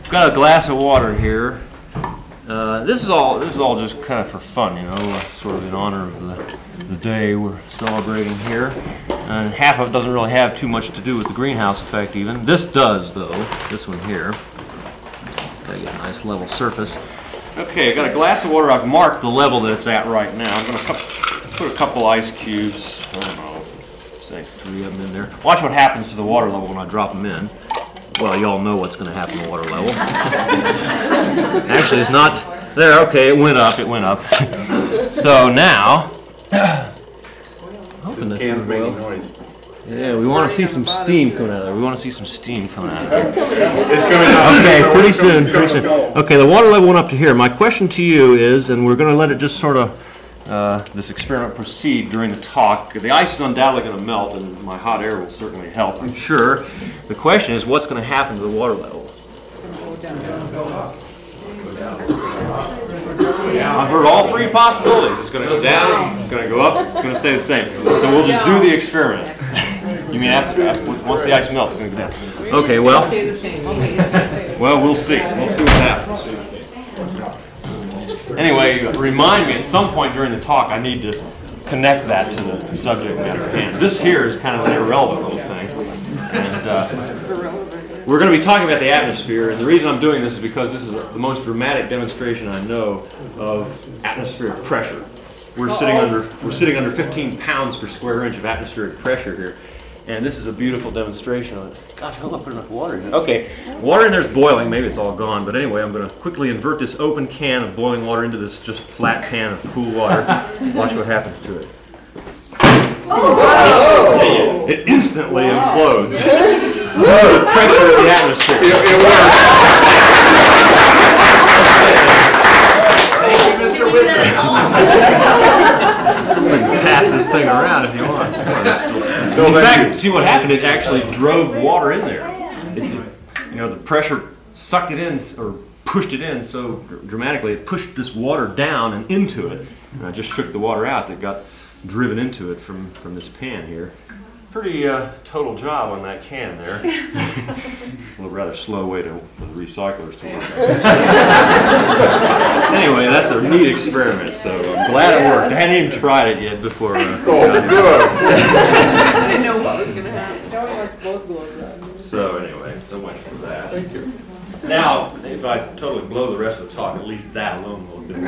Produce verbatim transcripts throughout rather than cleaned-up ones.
got a glass of water here. Uh, this is all this is all just kind of for fun, you know, uh, sort of in honor of the, the day we're celebrating here. And half of it doesn't really have too much to do with the greenhouse effect even. This does, though, this one here. Gotta get a nice level surface. Okay, I got a glass of water. I've marked the level that it's at right now. I'm going to put a couple ice cubes, I don't know, say three of them in there. Watch what happens to the water level when I drop them in. Well, you all know what's going to happen to the water level. Actually, it's not there. Okay, it went up. It went up. So now, hoping this Can's is making well. noise. Yeah, we want to see some steam coming out of there. We want to see some steam coming out of there. It's coming out. Okay, pretty soon, pretty soon. Okay, the water level went up to here. My question to you is, and we're going to let it just sort of, uh, this experiment proceed during the talk. The ice is undoubtedly going to melt, and my hot air will certainly help, I'm sure. The question is, what's going to happen to the water level? I've heard all three possibilities. It's going to go down, it's going to go up, it's going to stay the same. So we'll just do the experiment. You mean after, after once the ice melts, it's going to go down? Okay, well, well, we'll see. We'll see what happens. Anyway, remind me at some point during the talk, I need to connect that to the subject matter at hand. This here is kind of an irrelevant little thing. And, uh, we're going to be talking about the atmosphere, and the reason I'm doing this is because this is the most dramatic demonstration I know of atmospheric pressure. We're sitting under we're sitting under fifteen pounds per square inch of atmospheric pressure here, and this is a beautiful demonstration of it. Gosh, I hope I put enough water in it. Okay, water in there's boiling. Maybe it's all gone, but anyway, I'm going to quickly invert this open can of boiling water into this just flat pan of cool water. Watch what happens to it. Oh. It instantly implodes. The pressure of the atmosphere. It, it works. Thank you, Mister Wizard. You can pass this thing around if you want. In fact, see what happened? It actually drove water in there. It, you know, the pressure sucked it in or pushed it in so dramatically. It pushed this water down and into it. And I just shook the water out that got driven into it from, from this pan here. Pretty uh, total job on that can there. A rather slow way to for the recyclers to work. Anyway, that's a neat experiment, so I'm glad it worked. I hadn't even tried it yet before. Uh, Oh, good. I didn't know what was going to happen. Joey wants both gloves on. So anyway, so much for that. Thank you. Now, if I totally blow the rest of the talk, at least that alone will have been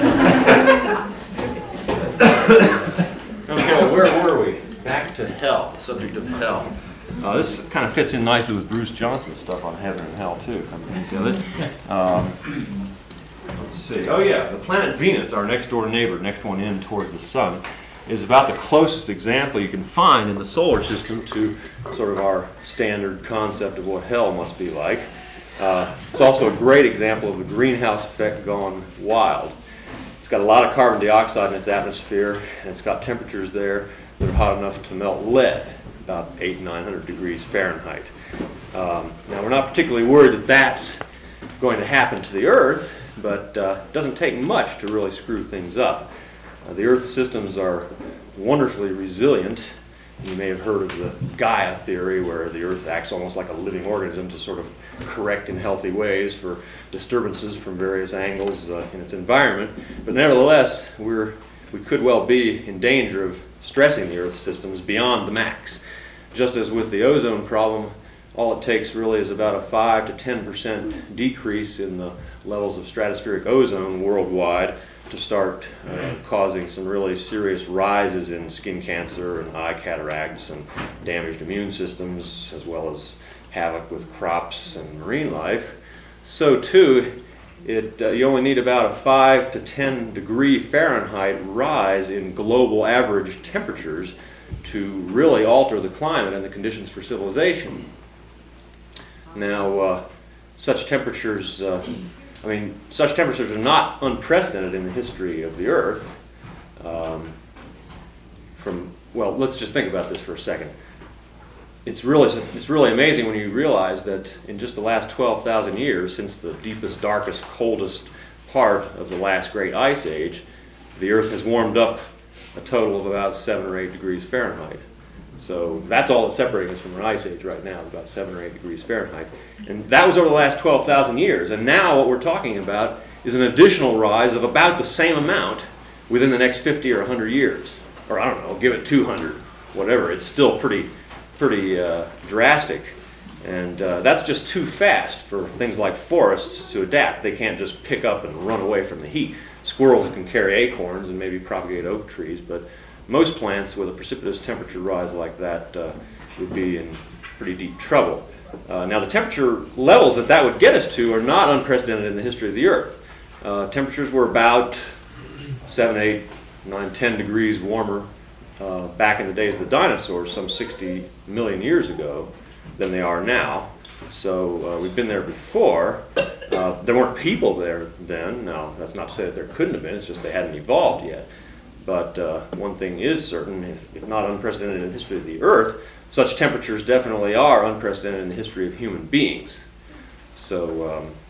Okay, well, where were we? Back to hell, the subject of hell. Uh, this kind of fits in nicely with Bruce Johnson's stuff on heaven and hell, too, come to think of it. Um, let's see. Oh, yeah, the planet Venus, our next-door neighbor, next one in towards the sun, is about the closest example you can find in the solar system to sort of our standard concept of what hell must be like. Uh, it's also a great example of the greenhouse effect gone wild. It's got a lot of carbon dioxide in its atmosphere, and it's got temperatures there that are hot enough to melt lead, about eight, nine hundred degrees Fahrenheit. Um, now, we're not particularly worried that that's going to happen to the Earth, but uh, it doesn't take much to really screw things up. Uh, the Earth's systems are wonderfully resilient. You may have heard of the Gaia theory, where the Earth acts almost like a living organism to sort of correct in healthy ways for disturbances from various angles uh, in its environment. But nevertheless, we're, we could well be in danger of stressing the Earth's systems beyond the max. Just as with the ozone problem, all it takes really is about a five to ten percent decrease in the levels of stratospheric ozone worldwide to start uh, causing some really serious rises in skin cancer and eye cataracts and damaged immune systems, as well as havoc with crops and marine life. So too, it, uh, you only need about a five to ten degree Fahrenheit rise in global average temperatures to really alter the climate and the conditions for civilization. Now, uh, such temperatures, uh, I mean, such temperatures are not unprecedented in the history of the Earth. Um, from, well, let's just think about this for a second. It's really, it's really amazing when you realize that in just the last twelve thousand years, since the deepest, darkest, coldest part of the last great ice age, the Earth has warmed up a total of about seven or eight degrees Fahrenheit. So that's all that's separating us from an ice age right now, about seven or eight degrees Fahrenheit. And that was over the last twelve thousand years. And now what we're talking about is an additional rise of about the same amount within the next fifty or one hundred years. Or I don't know, give it two hundred, whatever. It's still pretty, pretty uh, drastic. And uh, that's just too fast for things like forests to adapt. They can't just pick up and run away from the heat. Squirrels can carry acorns and maybe propagate oak trees, but most plants with a precipitous temperature rise like that uh, would be in pretty deep trouble. Uh, now the temperature levels that that would get us to are not unprecedented in the history of the Earth. Uh, temperatures were about seven, eight, nine, ten degrees warmer uh, back in the days of the dinosaurs, some sixty million years ago, than they are now. So uh, we've been there before. Uh, there weren't people there then. Now, that's not to say that there couldn't have been. It's just they hadn't evolved yet. But uh, one thing is certain, if, if not unprecedented in the history of the Earth, such temperatures definitely are unprecedented in the history of human beings. So um,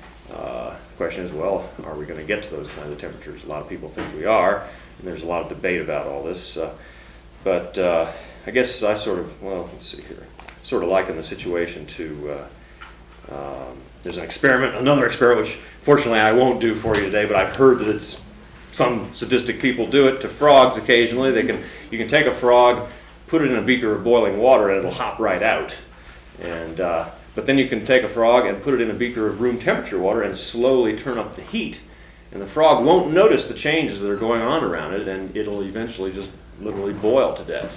uh, the question is, well, are we going to get to those kinds of temperatures? A lot of people think we are, and there's a lot of debate about all this. Uh, but uh, I guess I sort of, well, let's see here, sort of liken the situation to, uh, um, there's an experiment, another experiment, which fortunately I won't do for you today, but I've heard that it's, some sadistic people do it to frogs occasionally. They can, you can take a frog, put it in a beaker of boiling water, and it'll hop right out. And uh, but then you can take a frog and put it in a beaker of room temperature water and slowly turn up the heat. And the frog won't notice the changes that are going on around it, and it'll eventually just literally boil to death.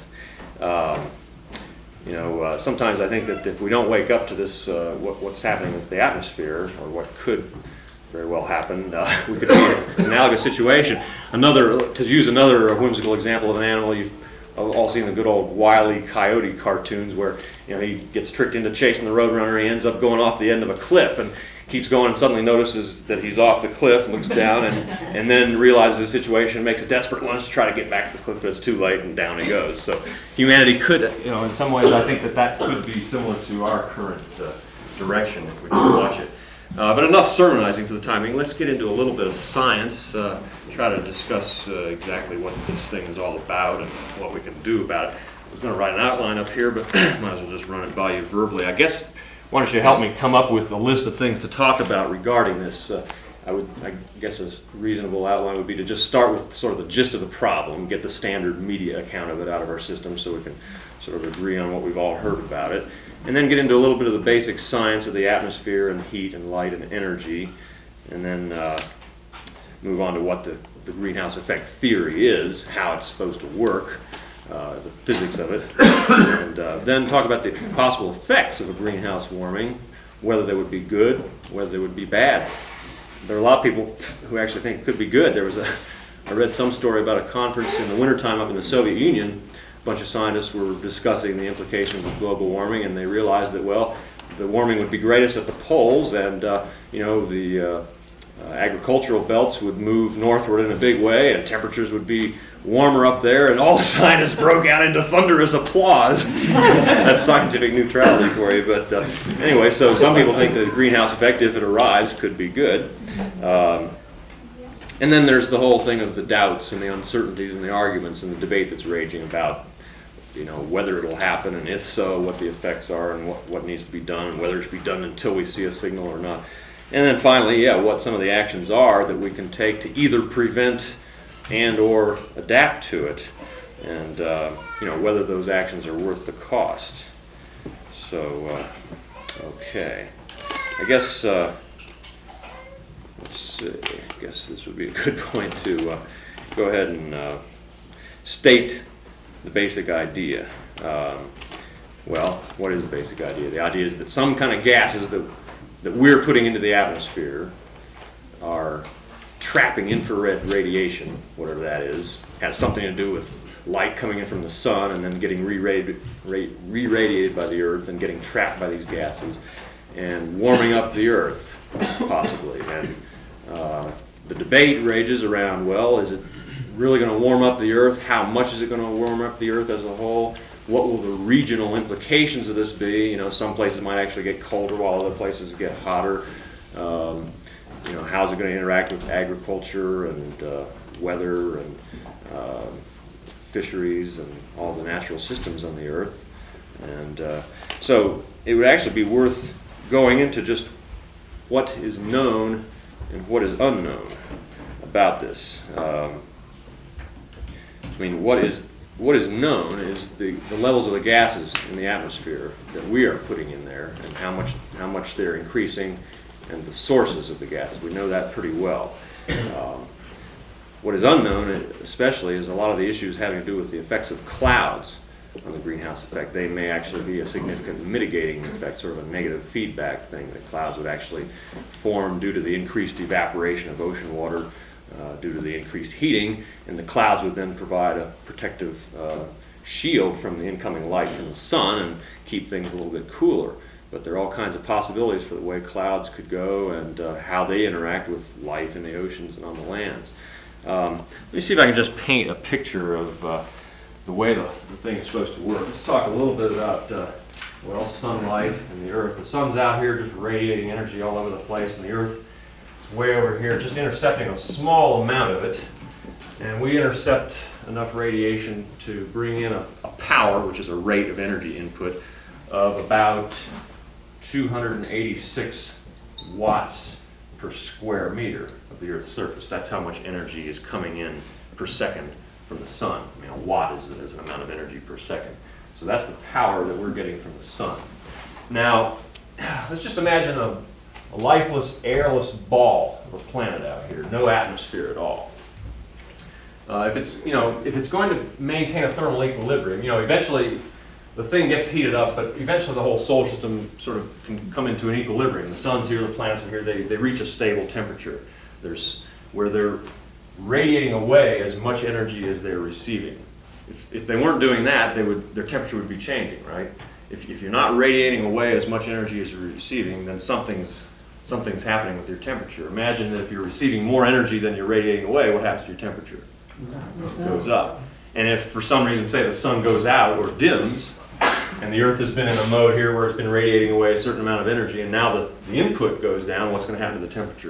Um, you know, uh, sometimes I think that if we don't wake up to this, uh, what, what's happening with the atmosphere, or what could very well happen, uh, we could see an analogous situation. Another, to use another whimsical example of an animal, you've all seen the good old Wile E. Coyote cartoons where, you know, he gets tricked into chasing the roadrunner. He ends up going off the end of a cliff and keeps going, and suddenly notices that he's off the cliff, looks down, and, and then realizes the situation, makes a desperate lunge to try to get back to the cliff, but it's too late, and down he goes. So humanity could, you know, in some ways I think that that could be similar to our current uh, direction if we can watch it. Uh, but enough sermonizing for the time being. Let's get into a little bit of science, uh, try to discuss uh, exactly what this thing is all about and what we can do about it. I was going to write an outline up here, but might as well just run it by you verbally. I guess, why don't you help me come up with a list of things to talk about regarding this? Uh, I would, I guess a reasonable outline would be to just start with sort of the gist of the problem, get the standard media account of it out of our system so we can sort of agree on what we've all heard about it. And then get into a little bit of the basic science of the atmosphere and heat and light and energy, and then uh, move on to what the, the greenhouse effect theory is, how it's supposed to work, uh, the physics of it, and uh, then talk about the possible effects of a greenhouse warming, whether they would be good, whether they would be bad. There are a lot of people who actually think it could be good. There was a, I read some story about a conference in the wintertime up in the Soviet Union. A bunch of scientists were discussing the implications of global warming, and they realized that, well, the warming would be greatest at the poles, and uh, you know, the uh, uh, agricultural belts would move northward in a big way, and temperatures would be warmer up there, and all the scientists broke out into thunderous applause. That's scientific neutrality for you. But uh, anyway, so some people think that the greenhouse effect, if it arrives, could be good. Um, and then there's the whole thing of the doubts and the uncertainties and the arguments and the debate that's raging about, you know, whether it'll happen, and if so, what the effects are, and what, what needs to be done, and whether it should be done until we see a signal or not. And then finally, yeah, what some of the actions are that we can take to either prevent and or adapt to it, and uh, you know, whether those actions are worth the cost. So, uh, okay, I guess uh, let's see. I guess this would be a good point to uh, go ahead and uh, state the basic idea. Um, well, what is the basic idea? The idea is that some kind of gases that that we're putting into the atmosphere are trapping infrared radiation, whatever that is, has something to do with light coming in from the sun and then getting re-radiated, re-radiated by the earth and getting trapped by these gases and warming up the earth, possibly. And uh, the debate rages around, well, is it really going to warm up the earth? How much is it going to warm up the earth as a whole? What will the regional implications of this be? You know, some places might actually get colder while other places get hotter. Um, you know, how's it going to interact with agriculture and uh, weather and uh, fisheries and all the natural systems on the Earth. And uh, so it would actually be worth going into just what is known and what is unknown about this. Um, I mean, what is what is known is the, the levels of the gases in the atmosphere that we are putting in there, and how much how much they're increasing, and the sources of the gases. We know that pretty well. Um, what is unknown, especially, is a lot of the issues having to do with the effects of clouds on the greenhouse effect. They may actually be a significant mitigating effect, sort of a negative feedback thing, that clouds would actually form due to the increased evaporation of ocean water, uh, due to the increased heating, and the clouds would then provide a protective uh, shield from the incoming light from the sun and keep things a little bit cooler. But there are all kinds of possibilities for the way clouds could go and uh, how they interact with life in the oceans and on the lands. Um, let me see if I can just paint a picture of uh, the way the, the thing is supposed to work. Let's talk a little bit about, uh, well, sunlight and the Earth. The sun's out here just radiating energy all over the place, and the Earth is way over here just intercepting a small amount of it. And we intercept enough radiation to bring in a, a power, which is a rate of energy input, of about two hundred eighty-six watts per square meter of the Earth's surface. That's how much energy is coming in per second from the sun. I mean, a watt is, is an amount of energy per second. So that's the power that we're getting from the sun. Now, let's just imagine a, a lifeless, airless ball of a planet out here, no atmosphere at all. Uh, if it's, you know, if it's going to maintain a thermal equilibrium, you know, eventually the thing gets heated up, but eventually the whole solar system sort of can come into an equilibrium. The sun's here, the planets are here, they, they reach a stable temperature. There's where they're radiating away as much energy as they're receiving. If, if they weren't doing that, they would, their temperature would be changing, right? If, if you're not radiating away as much energy as you're receiving, then something's, something's happening with your temperature. Imagine that if you're receiving more energy than you're radiating away, what happens to your temperature? It goes up. And if for some reason, say the sun goes out or dims, and the Earth has been in a mode here where it's been radiating away a certain amount of energy, and now the, the input goes down, what's going to happen to the temperature?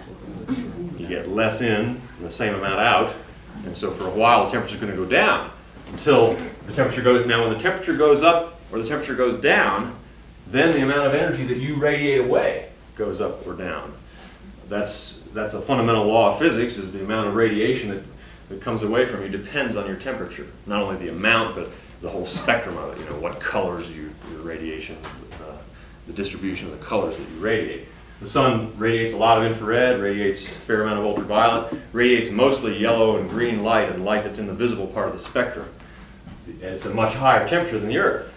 You get less in and the same amount out, and so for a while the temperature is going to go down until the temperature goes. Now when the temperature goes up or the temperature goes down, then the amount of energy that you radiate away goes up or down. That's, that's a fundamental law of physics, is the amount of radiation that, that comes away from you depends on your temperature. Not only the amount, but the whole spectrum of it, you know, what colors you, your radiation, uh, the distribution of the colors that you radiate. The sun radiates a lot of infrared, radiates a fair amount of ultraviolet, radiates mostly yellow and green light, and light that's in the visible part of the spectrum. And it's a much higher temperature than the Earth.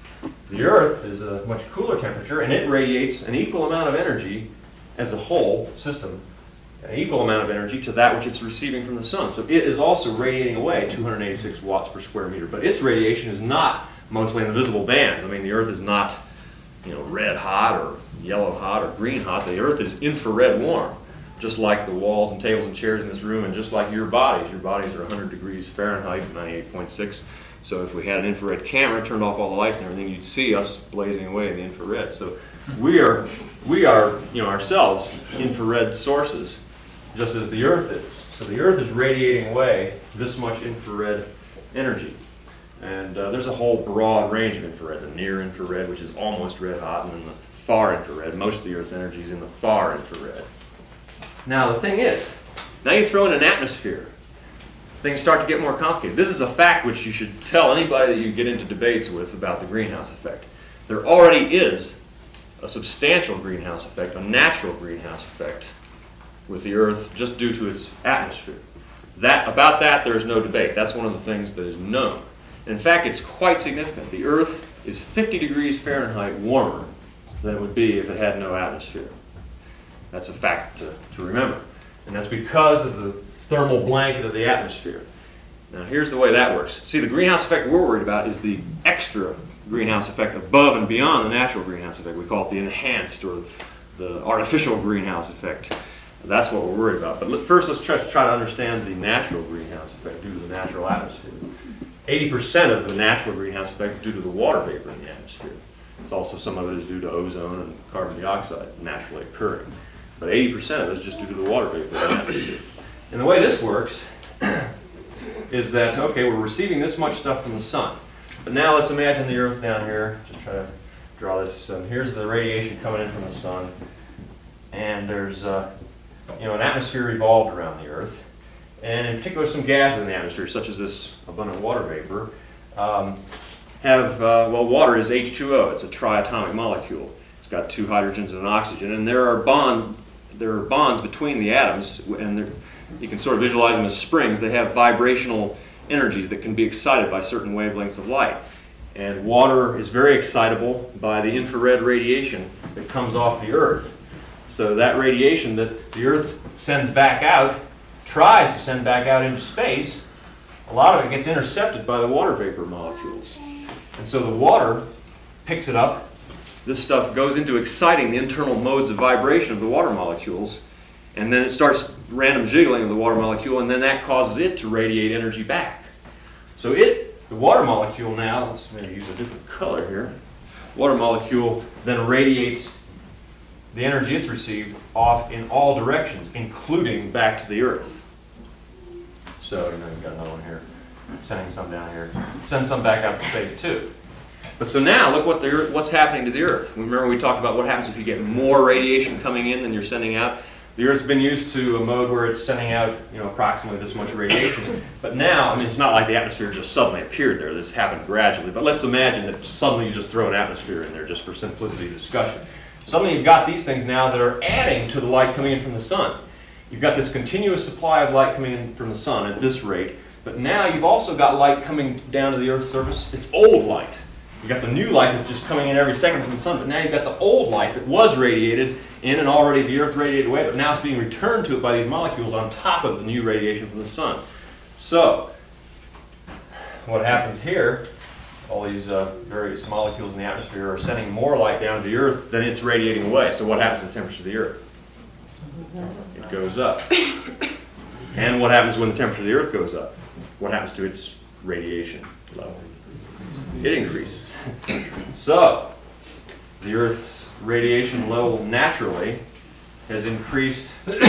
The Earth is a much cooler temperature, and it radiates an equal amount of energy as a whole system, an equal amount of energy to that which it's receiving from the sun. So it is also radiating away two hundred eighty-six watts per square meter, but its radiation is not mostly in the visible bands. I mean, the Earth is not, you know, red hot or yellow hot or green hot. The Earth is infrared warm, just like the walls and tables and chairs in this room, and just like your bodies. Your bodies are one hundred degrees Fahrenheit, ninety-eight point six. So if we had an infrared camera, turned off all the lights and everything, you'd see us blazing away in the infrared. So we are, we are, you know, ourselves infrared sources, just as the Earth is. So the Earth is radiating away this much infrared energy. And uh, there's a whole broad range of infrared. The near infrared, which is almost red hot, and then the far infrared. Most of the Earth's energy is in the far infrared. Now the thing is, now you throw in an atmosphere, things start to get more complicated. This is a fact which you should tell anybody that you get into debates with about the greenhouse effect. There already is a substantial greenhouse effect, a natural greenhouse effect, with the Earth just due to its atmosphere. That, about that, there is no debate. That's one of the things that is known. In fact, it's quite significant. The Earth is fifty degrees Fahrenheit warmer than it would be if it had no atmosphere. That's a fact to, to remember. And that's because of the thermal blanket of the atmosphere. Now, here's the way that works. See, the greenhouse effect we're worried about is the extra greenhouse effect above and beyond the natural greenhouse effect. We call it the enhanced or the artificial greenhouse effect. That's what we're worried about. But let, first, let's try, try to understand the natural greenhouse effect due to the natural atmosphere. eighty percent of the natural greenhouse effect is due to the water vapor in the atmosphere. It's also, some of it is due to ozone and carbon dioxide naturally occurring. But eighty percent of it is just due to the water vapor in the atmosphere. And the way this works is that, okay, we're receiving this much stuff from the sun. But now let's imagine the Earth down here. Just try to draw this. Um, here's the radiation coming in from the sun. And there's uh, you know, an atmosphere revolved around the Earth. And in particular, some gases in the atmosphere, such as this abundant water vapor, um, have, uh, well, water is H two O. It's a triatomic molecule. It's got two hydrogens and an oxygen. And there are, bond, there are bonds between the atoms, and you can sort of visualize them as springs. They have vibrational energies that can be excited by certain wavelengths of light. And water is very excitable by the infrared radiation that comes off the Earth. So that radiation that the Earth sends back out, tries to send back out into space, a lot of it gets intercepted by the water vapor molecules. And so the water picks it up. This stuff goes into exciting the internal modes of vibration of the water molecules, and then it starts random jiggling of the water molecule, and then that causes it to radiate energy back. So it, the water molecule now, let's maybe use a different color here, water molecule then radiates the energy it's received off in all directions, including back to the Earth. So, you know, you've got another one here, sending some down here. Send some back out to space too. But so now, look what the Earth, what's happening to the Earth. Remember we talked about what happens if you get more radiation coming in than you're sending out? The Earth's been used to a mode where it's sending out, you know, approximately this much radiation. But now, I mean, it's not like the atmosphere just suddenly appeared there. This happened gradually. But let's imagine that suddenly you just throw an atmosphere in there just for simplicity of discussion. Suddenly you've got these things now that are adding to the light coming in from the sun. You've got this continuous supply of light coming in from the sun at this rate, but now you've also got light coming down to the Earth's surface. It's old light. You've got the new light that's just coming in every second from the sun, but now you've got the old light that was radiated in and already the Earth radiated away, but now it's being returned to it by these molecules on top of the new radiation from the sun. So, what happens here, all these uh, various molecules in the atmosphere are sending more light down to the Earth than it's radiating away. So what happens to the temperature of the Earth? It goes up. And what happens when the temperature of the Earth goes up? What happens to its radiation level? It increases. So, the Earth's radiation level naturally has increased. Let's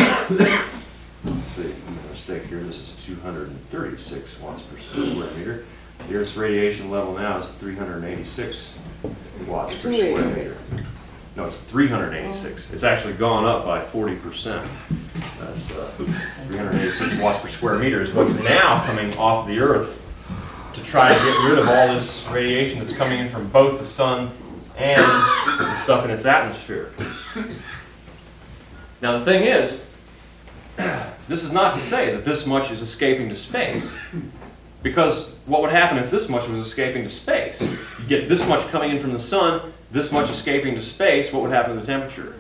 see, a mistake here. This is two hundred thirty-six watts per square meter. The Earth's radiation level now is three hundred eighty-six watts per square meter. No, it's three hundred eighty-six. It's actually gone up by forty percent. That's uh, three hundred eighty-six watts per square meter is what's now coming off the Earth to try to get rid of all this radiation that's coming in from both the sun and the stuff in its atmosphere. Now the thing is, this is not to say that this much is escaping to space, because what would happen if this much was escaping to space? You get this much coming in from the sun, this much escaping to space, what would happen to the temperature?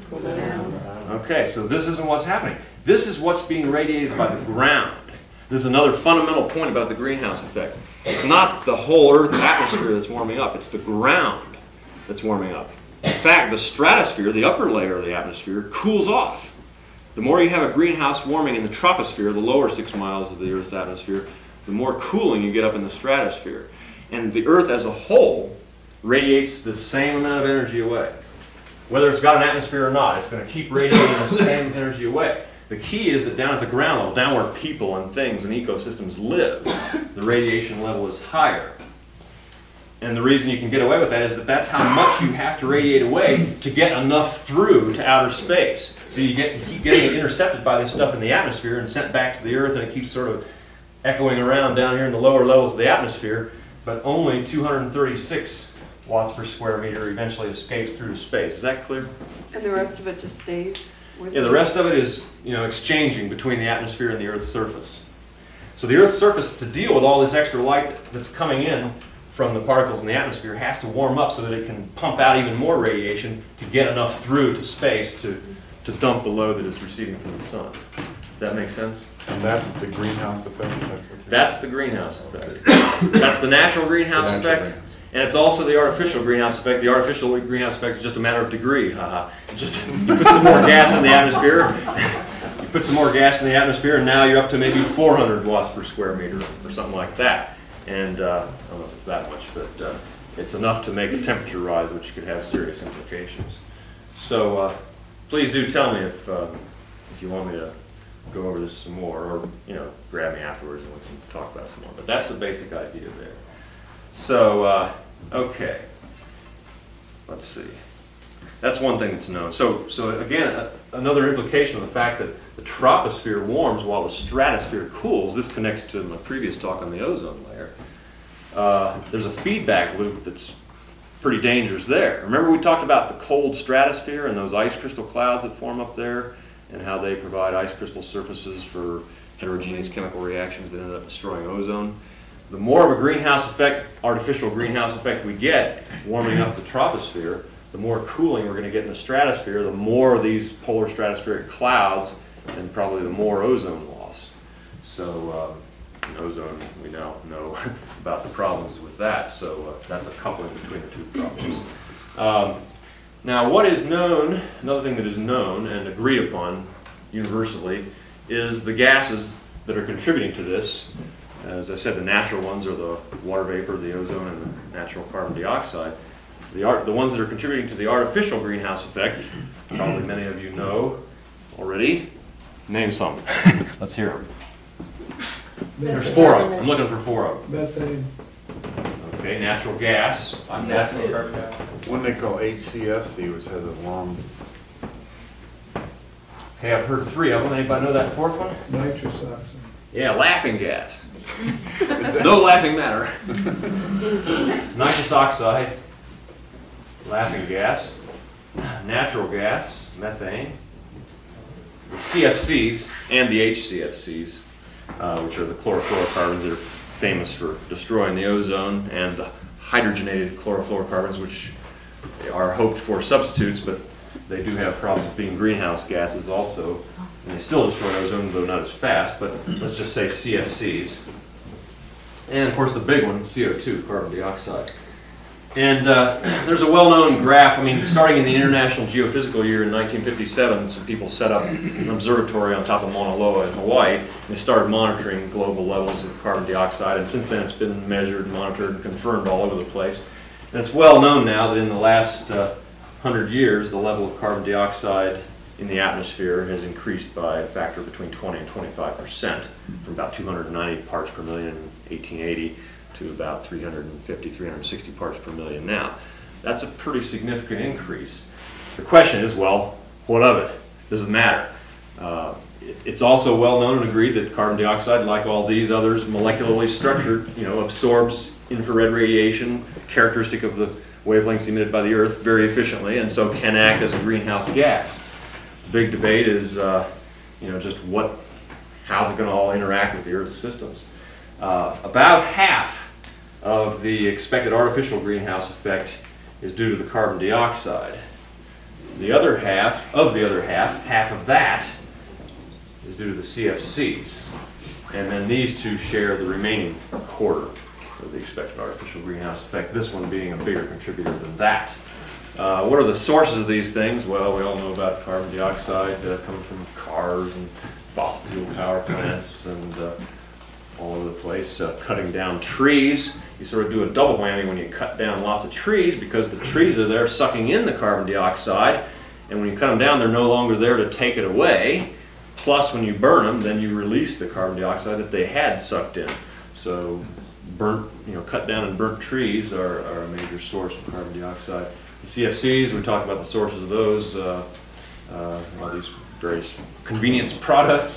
Okay, so this isn't what's happening. This is what's being radiated by the ground. This is another fundamental point about the greenhouse effect. It's not the whole Earth's atmosphere that's warming up, it's the ground that's warming up. In fact, the stratosphere, the upper layer of the atmosphere, cools off. The more you have a greenhouse warming in the troposphere, the lower six miles of the Earth's atmosphere, the more cooling you get up in the stratosphere. And the Earth as a whole radiates the same amount of energy away. Whether it's got an atmosphere or not, it's going to keep radiating the same energy away. The key is that down at the ground level, down where people and things and ecosystems live, the radiation level is higher. And the reason you can get away with that is that that's how much you have to radiate away to get enough through to outer space. So you, get, you keep getting it intercepted by this stuff in the atmosphere and sent back to the Earth, and it keeps sort of echoing around down here in the lower levels of the atmosphere, but only two hundred thirty-six watts per square meter eventually escapes through to space. Is that clear? And the rest of it just stays with Yeah, the rest of it is, you know, exchanging between the atmosphere and the Earth's surface. So the Earth's surface, to deal with all this extra light that's coming in from the particles in the atmosphere, has to warm up so that it can pump out even more radiation to get enough through to space to, to dump the load that it's receiving from the sun. Does that make sense? And that's the greenhouse effect? That's what you're That's the greenhouse effect. That's the natural greenhouse The natural effect. greenhouse. And it's also the artificial greenhouse effect. The artificial greenhouse effect is just a matter of degree. Haha. Just you put some more gas in the atmosphere. You put some more gas in the atmosphere, and now you're up to maybe four hundred watts per square meter or something like that. And uh, I don't know if it's that much, but uh, it's enough to make a temperature rise, which could have serious implications. So uh, please do tell me if uh, if you want me to go over this some more, or, you know, grab me afterwards and we can talk about it some more. But that's the basic idea there. So, uh, okay. Let's see. That's one thing to know. So, so again, a, another implication of the fact that the troposphere warms while the stratosphere cools, this connects to my previous talk on the ozone layer. Uh, there's a feedback loop that's pretty dangerous there. Remember we talked about the cold stratosphere and those ice crystal clouds that form up there and how they provide ice crystal surfaces for heterogeneous chemical reactions that end up destroying ozone. The more of a greenhouse effect, artificial greenhouse effect we get warming up the troposphere, the more cooling we're going to get in the stratosphere, the more of these polar stratospheric clouds, and probably the more ozone loss. So um, in ozone, we now know about the problems with that. So uh, that's a coupling between the two problems. Um, now, what is known, another thing that is known and agreed upon universally, is the gases that are contributing to this. As I said, the natural ones are the water vapor, the ozone, and the natural carbon dioxide. The, art, the ones that are contributing to the artificial greenhouse effect, probably many of you know already. Name some. Let's hear them. There's four of them. I'm looking for four of them. Methane. Okay, natural gas. Natural carbon dioxide. One they call H C F C, which has a long, Okay, I've heard three of them. Anybody know that fourth one? Nitrous oxide. Yeah, laughing gas. No laughing matter. Nitrous oxide, laughing gas, natural gas, methane, the C F Cs and the H C F Cs, uh, which are the chlorofluorocarbons that are famous for destroying the ozone, and the hydrogenated chlorofluorocarbons, which are hoped for substitutes, but they do have problems with being greenhouse gases also. And they still destroy ozone, though not as fast, but let's just say C F Cs. And of course the big one, C O two, carbon dioxide. And uh, there's a well-known graph, I mean, starting in the International Geophysical Year in nineteen fifty-seven, some people set up an observatory on top of Mauna Loa in Hawaii, and they started monitoring global levels of carbon dioxide, and since then it's been measured, monitored, and confirmed all over the place. And it's well known now that in the last uh, hundred years, the level of carbon dioxide in the atmosphere has increased by a factor between twenty and twenty-five percent, from about two hundred ninety parts per million in eighteen eighty to about three hundred fifty, three hundred sixty parts per million now. That's a pretty significant increase. The question is, well, what of it? Does it matter? Uh, it, it's also well known and agreed that carbon dioxide, like all these others, molecularly structured, you know, absorbs infrared radiation, characteristic of the wavelengths emitted by the Earth, very efficiently, and so can act as a greenhouse gas. The big debate is, uh, you know, just what, how's it going to all interact with the Earth's systems? Uh, about half of the expected artificial greenhouse effect is due to the carbon dioxide. The other half, of the other half, half of that is due to the C F Cs. And then these two share the remaining quarter of the expected artificial greenhouse effect, this one being a bigger contributor than that. Uh, what are the sources of these things? Well, we all know about carbon dioxide uh, coming from cars and fossil fuel power plants and uh, all over the place. Uh, cutting down trees. You sort of do a double whammy when you cut down lots of trees, because the trees are there sucking in the carbon dioxide, and when you cut them down, they're no longer there to take it away. Plus, when you burn them, then you release the carbon dioxide that they had sucked in. So burnt, you know, cut down and burnt trees are, are a major source of carbon dioxide. The C F Cs, we talked about the sources of those, uh, uh, all these various convenience products.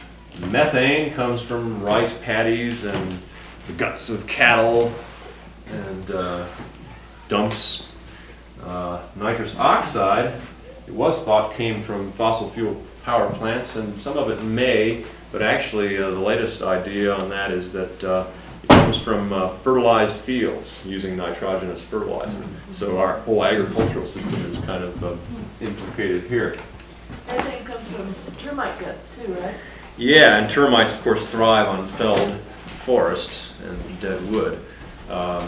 Methane comes from rice paddies and the guts of cattle and uh, dumps. Uh, nitrous oxide, it was thought came from fossil fuel power plants, and some of it may, but actually uh, the latest idea on that is that uh, it comes from uh, fertilized fields using nitrogenous fertilizer. So our whole agricultural system is kind of uh, implicated here. Methane comes from termite guts too, right? Yeah, and termites, of course, thrive on felled forests and dead wood. Um,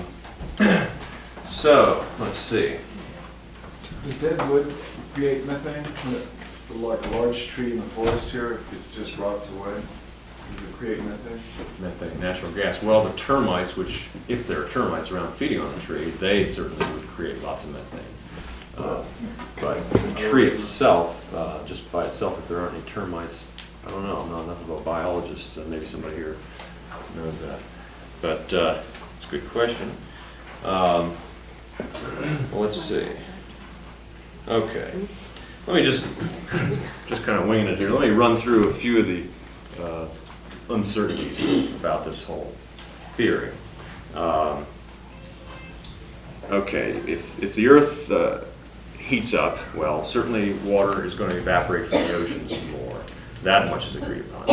so, let's see. Does dead wood create methane? Like a large tree in the forest here, if it just rots away, does it create methane? Methane, natural gas. Well, the termites, which, if there are termites around feeding on the tree, they certainly would create lots of methane. Uh, but the tree itself, uh, just by itself, if there aren't any termites I don't know, I'm not enough of a biologist, so maybe somebody here knows that. But uh, it's a good question. Um, well, let's see. Okay. Let me just, just kind of winging it here. Let me run through a few of the uh, uncertainties about this whole theory. Um, okay, if, if the Earth uh, heats up, well, certainly water is going to evaporate from the oceans more. That much is agreed upon.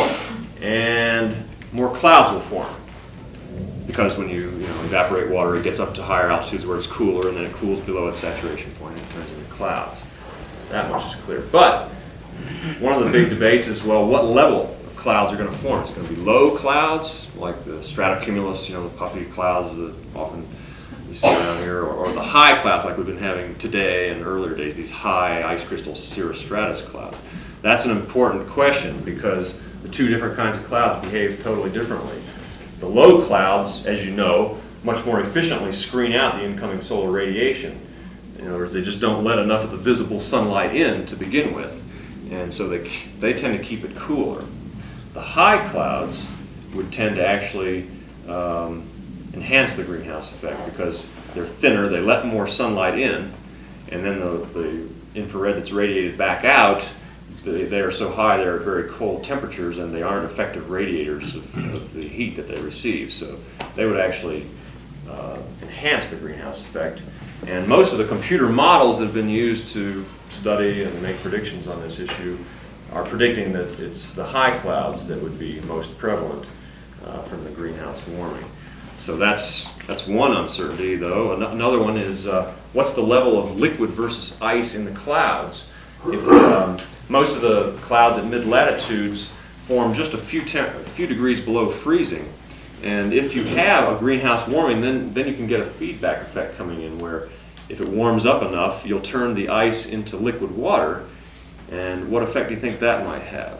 And more clouds will form. Because when you, you know, evaporate water, it gets up to higher altitudes where it's cooler, and then it cools below its saturation point and it turns into clouds. That much is clear. But one of the big debates is, well, what level of clouds are going to form? It's going to be low clouds, like the stratocumulus, you know, the puffy clouds that often you see around here, or, or the high clouds like we've been having today and earlier days, these high ice crystal cirrostratus clouds. That's an important question because the two different kinds of clouds behave totally differently. The low clouds, as you know, much more efficiently screen out the incoming solar radiation. In other words, they just don't let enough of the visible sunlight in to begin with, and so they, they tend to keep it cooler. The high clouds would tend to actually um, enhance the greenhouse effect because they're thinner, they let more sunlight in, and then the, the infrared that's radiated back out, they, they are so high they're at very cold temperatures and they aren't effective radiators of, of the heat that they receive. So they would actually uh, enhance the greenhouse effect. And most of the computer models that have been used to study and make predictions on this issue are predicting that it's the high clouds that would be most prevalent uh, from the greenhouse warming. So that's that's one uncertainty, though. An- another one is uh, what's the level of liquid versus ice in the clouds? If um, most of the clouds at mid-latitudes form just a few temp- a few degrees below freezing, and if you have a greenhouse warming, then then you can get a feedback effect coming in where if it warms up enough, you'll turn the ice into liquid water. And what effect do you think that might have?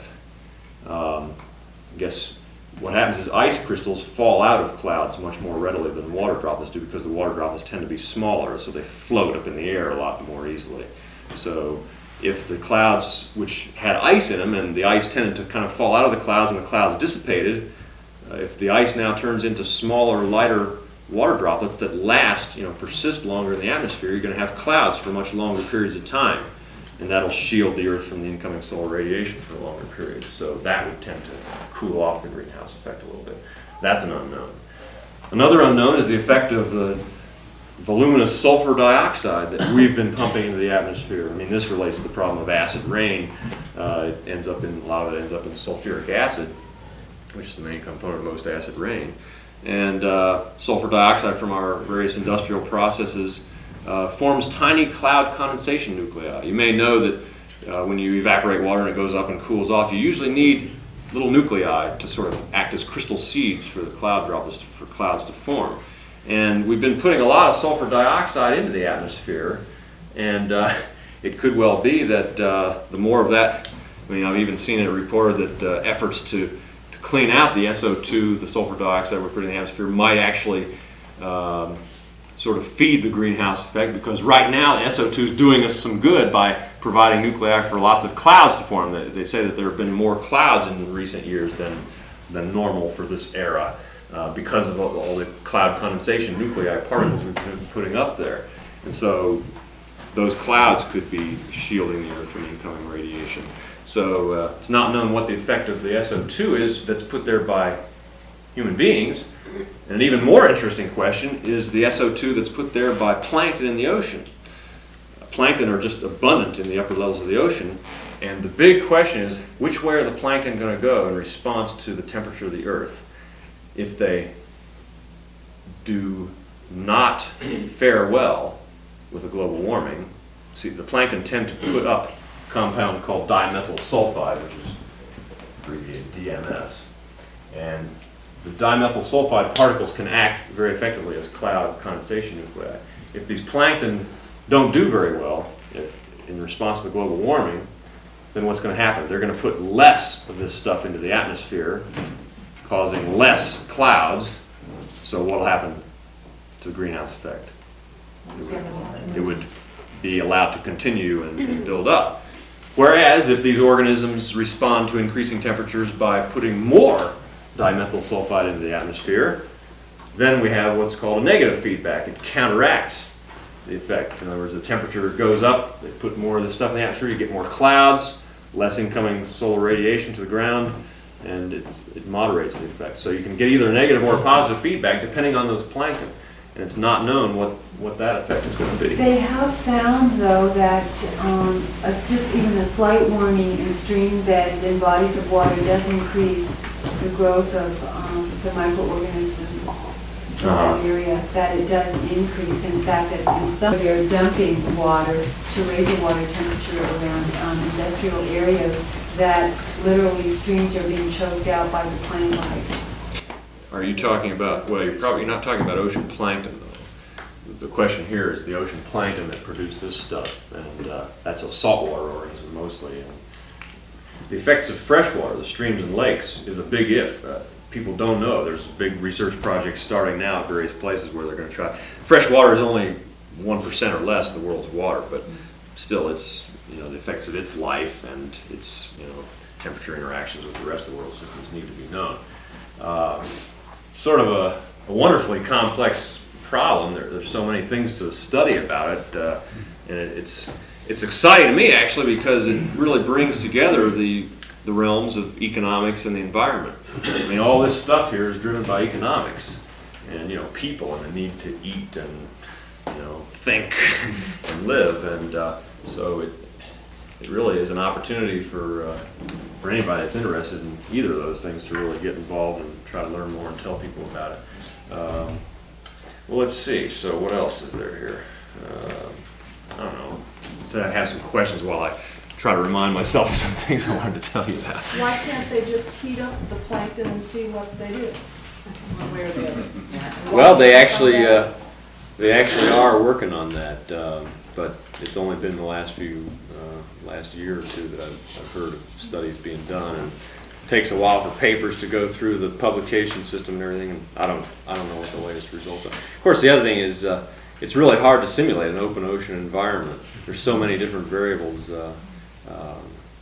Um, I guess what happens is ice crystals fall out of clouds much more readily than water droplets do because the water droplets tend to be smaller, so they float up in the air a lot more easily. So if the clouds which had ice in them and the ice tended to kind of fall out of the clouds and the clouds dissipated, uh, if the ice now turns into smaller, lighter water droplets that last, you know, persist longer in the atmosphere, you're going to have clouds for much longer periods of time. And that'll shield the Earth from the incoming solar radiation for longer periods. So that would tend to cool off the greenhouse effect a little bit. That's an unknown. Another unknown is the effect of the voluminous sulfur dioxide that we've been pumping into the atmosphere. I mean, this relates to the problem of acid rain. Uh, it ends up in, a lot of it ends up in sulfuric acid, which is the main component of most acid rain. And uh, sulfur dioxide from our various industrial processes Uh, forms tiny cloud condensation nuclei. You may know that uh, when you evaporate water and it goes up and cools off, you usually need little nuclei to sort of act as crystal seeds for the cloud droplets, to, for clouds to form. And we've been putting a lot of sulfur dioxide into the atmosphere, and uh, it could well be that uh, the more of that, I mean, I've even seen it reported that uh, efforts to, to clean out the S O two, the sulfur dioxide we're putting in the atmosphere, might actually um, sort of feed the greenhouse effect, because right now the S O two is doing us some good by providing nuclei for lots of clouds to form. They, they say that there have been more clouds in recent years than, than normal for this era uh, because of all, all the cloud condensation nuclei particles we've been putting up there. And so those clouds could be shielding the Earth from incoming radiation. So uh, it's not known what the effect of the S O two is that's put there by human beings. And an even more interesting question is the S O two that's put there by plankton in the ocean. Plankton are just abundant in the upper levels of the ocean, and the big question is, which way are the plankton going to go in response to the temperature of the Earth? If they do not fare well with a global warming, see, the plankton tend to put up a compound called dimethyl sulfide, which is abbreviated D M S. And the dimethyl sulfide particles can act very effectively as cloud condensation nuclei. If these plankton don't do very well if, in response to the global warming, then what's going to happen? They're going to put less of this stuff into the atmosphere, causing less clouds. So what will happen to the greenhouse effect? It would, it would be allowed to continue and, and build up. Whereas if these organisms respond to increasing temperatures by putting more dimethyl sulfide into the atmosphere, then we have what's called a negative feedback. It counteracts the effect. In other words, the temperature goes up, they put more of this stuff in the atmosphere, you get more clouds, less incoming solar radiation to the ground, and it's, it moderates the effect. So you can get either a negative or a positive feedback depending on those plankton. And it's not known what, what that effect is going to be. They have found, though, that um, a, just even a slight warming in stream beds and bodies of water does increase the growth of um, the microorganisms in Uh-huh. that area, that it does increase. In fact, that in some they're dumping water to raise the water temperature around um, industrial areas, that literally streams are being choked out by the plant life. Are you talking about, well, you're probably, you're not talking about ocean plankton, though. The question here is the ocean plankton that produce this stuff, and uh, that's a saltwater organism mostly. And the effects of freshwater, the streams and lakes, is a big if. Uh, people don't know. There's big research projects starting now at various places where they're going to try. Freshwater is only one percent or less of the world's water, but still it's, you know, the effects of its life and its, you know, temperature interactions with the rest of the world systems need to be known. Uh, sort of a, a wonderfully complex problem. There, there's so many things to study about it, uh, and it, it's it's exciting to me actually because it really brings together the the realms of economics and the environment. I mean, all this stuff here is driven by economics, and you know, people and the need to eat and you know, think and live, and uh, so it it really is an opportunity for uh, for anybody that's interested in either of those things to really get involved and try to learn more and tell people about it. Um, well, let's see. So, what else is there here? Uh, I don't know. So I have some questions while I try to remind myself of some things I wanted to tell you about. Why can't they just heat up the plankton and see what they do? One way or the other. Well, they actually uh, they actually are working on that, um, but it's only been the last few uh, last year or two that I've, I've heard of studies being done, and it takes a while for papers to go through the publication system and everything. And I don't I don't know what the latest results are. Of course, the other thing is uh, it's really hard to simulate an open ocean environment. There's so many different variables, uh, um,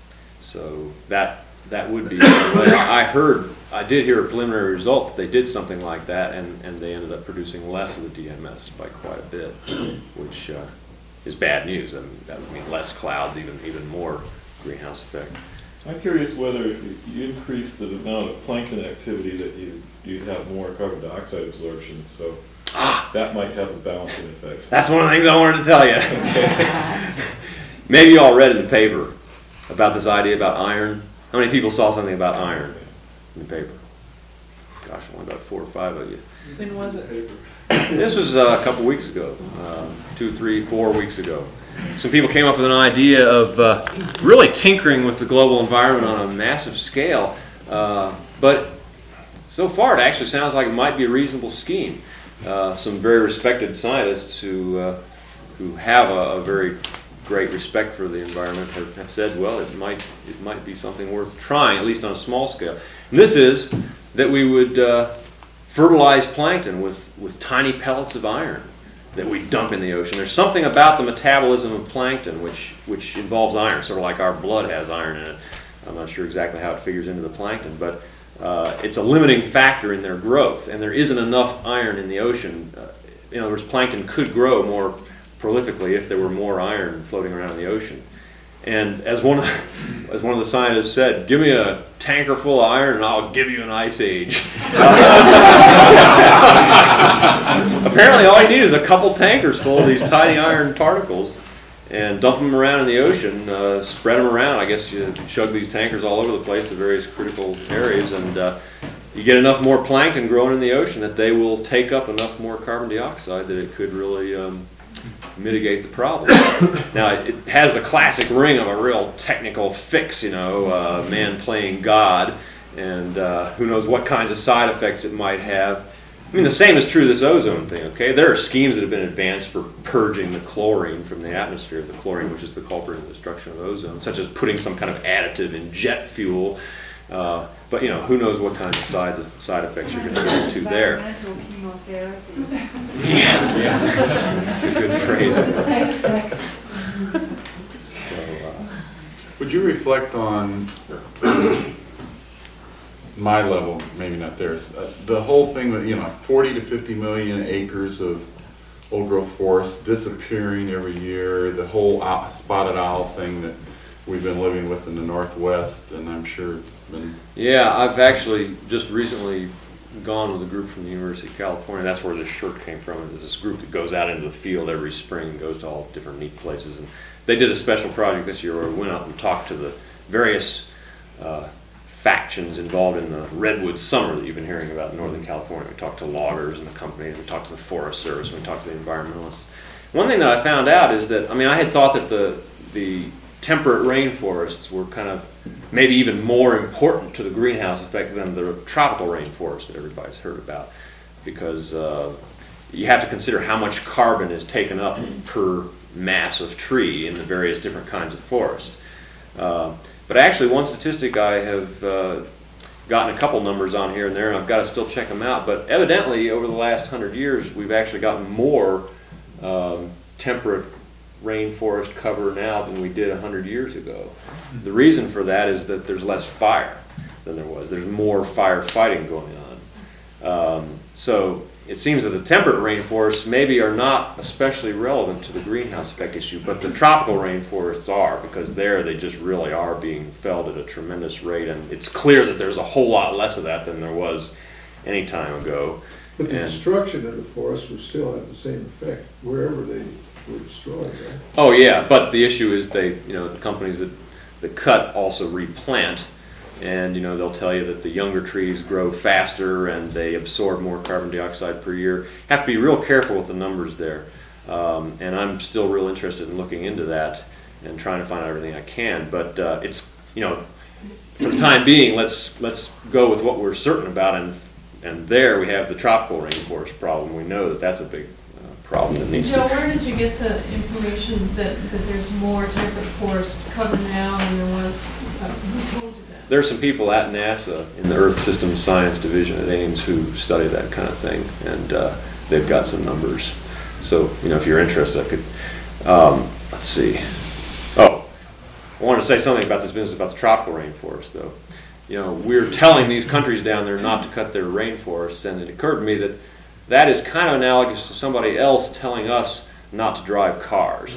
so that that would be. I heard I did hear a preliminary result that they did something like that, and, and they ended up producing less of the D M S by quite a bit, which uh, is bad news. I mean, that would mean less clouds, even even more greenhouse effect. I'm curious whether if you increase the amount of plankton activity that you, you'd have more carbon dioxide absorption, so Ah, that might have a balancing effect. that's one of the things I wanted to tell you. Maybe you all read in the paper about this idea about iron. How many people saw something about iron in the paper? Gosh, only about four or five of you. When was it? This was uh, a couple weeks ago, uh, two, three, four weeks ago. Some people came up with an idea of uh, really tinkering with the global environment on a massive scale, uh, but so far it actually sounds like it might be a reasonable scheme. Uh, some very respected scientists who uh, who have a, a very great respect for the environment have, have said, well, it might it might be something worth trying, at least on a small scale. And this is that we would uh, fertilize plankton with, with tiny pellets of iron that we dump in the ocean. There's something about the metabolism of plankton which which involves iron, sort of like our blood has iron in it. I'm not sure exactly how it figures into the plankton, but uh, it's a limiting factor in their growth, and there isn't enough iron in the ocean. Uh, in other words, plankton could grow more prolifically if there were more iron floating around in the ocean. And as one of the, as one of the scientists said, give me a tanker full of iron and I'll give you an ice age. Apparently all you need is a couple tankers full of these tiny iron particles and dump them around in the ocean, uh, spread them around. I guess you chug these tankers all over the place to various critical areas, and uh, you get enough more plankton growing in the ocean that they will take up enough more carbon dioxide that it could really um, mitigate the problem. Now, it, it has the classic ring of a real technical fix, you know, uh, man playing God, and uh, who knows what kinds of side effects it might have. I mean, the same is true of this ozone thing, okay? There are schemes that have been advanced for purging the chlorine from the atmosphere, the chlorine which is the culprit in the destruction of ozone, such as putting some kind of additive in jet fuel. Uh, but, you know, who knows what kinds of side, side effects you're going to get into there. Environmental chemotherapy. Yeah, yeah. That's a good phrase. The side effects. So, uh, Would you reflect on my level, maybe not theirs, uh, the whole thing that, you know, forty to fifty million acres of old growth forest disappearing every year, the whole owl- spotted owl thing that we've been living with in the Northwest, and I'm sure been, Yeah, I've actually just recently gone with a group from the University of California. That's where this shirt came from. There's this group that goes out into the field every spring and goes to all different neat places. And they did a special project this year where we went out and talked to the various uh, factions involved in the redwood summer that you've been hearing about in Northern California. We talked to loggers and the companies, we talked to the Forest Service, we talked to the environmentalists. One thing that I found out is that, I mean, I had thought that the, the temperate rainforests were kind of maybe even more important to the greenhouse effect than the tropical rainforest that everybody's heard about, because uh, you have to consider how much carbon is taken up per mass of tree in the various different kinds of forest. Uh, but actually, one statistic I have uh, gotten a couple numbers on here and there, and I've got to still check them out, but evidently over the last hundred years we've actually gotten more um, temperate rainforest cover now than we did a hundred years ago. The reason for that is that there's less fire than there was. There's more firefighting going on. Um, so it seems that the temperate rainforests maybe are not especially relevant to the greenhouse effect issue, but the tropical rainforests are, because there they just really are being felled at a tremendous rate, and it's clear that there's a whole lot less of that than there was any time ago. But the And- destruction of the forest would still have the same effect wherever they were destroyed, right? Oh yeah, but the issue is they, you know, the companies that, that cut also replant, and you know they'll tell you that the younger trees grow faster and they absorb more carbon dioxide per year. Have to be real careful with the numbers there, um, and I'm still real interested in looking into that and trying to find out everything I can. But uh, it's, you know, for the time being, let's let's go with what we're certain about, and and there we have the tropical rainforest problem. We know that that's a big problem that needs Joe, to. where did you get the information that, that there's more temperate forest cover now than there was? Uh, who told you that? There's some people at NASA in the Earth Systems Science Division at Ames who study that kind of thing, and uh, they've got some numbers. So, you know, if you're interested, I could, um, let's see. Oh, I wanted to say something about this business about the tropical rainforest, though. You know, we're telling these countries down there not to cut their rainforests, and it occurred to me that that is kind of analogous to somebody else telling us not to drive cars.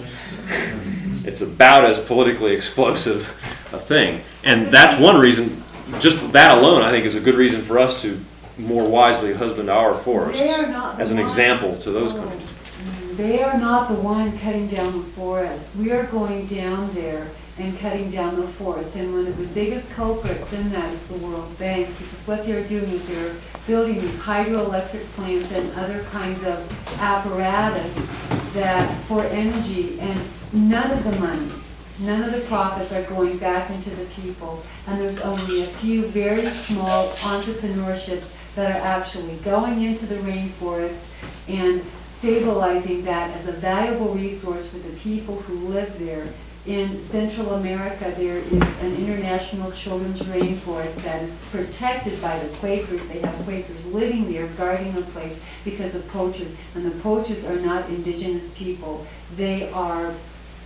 It's about as politically explosive a thing. And that's one reason, just that alone, I think, is a good reason for us to more wisely husband our forests, They are not the as an one- example to those Oh, countries. They are not the one cutting down the forest. We are going down there and cutting down the forest. And one of the biggest culprits in that is the World Bank, because what they're doing is they're building these hydroelectric plants and other kinds of apparatus that for energy, and none of the money, none of the profits are going back into the people. And there's only a few very small entrepreneurships that are actually going into the rainforest and stabilizing that as a valuable resource for the people who live there. In Central America, there is an international children's rainforest that is protected by the Quakers. They have Quakers living there, guarding the place because of poachers. And the poachers are not indigenous people. They are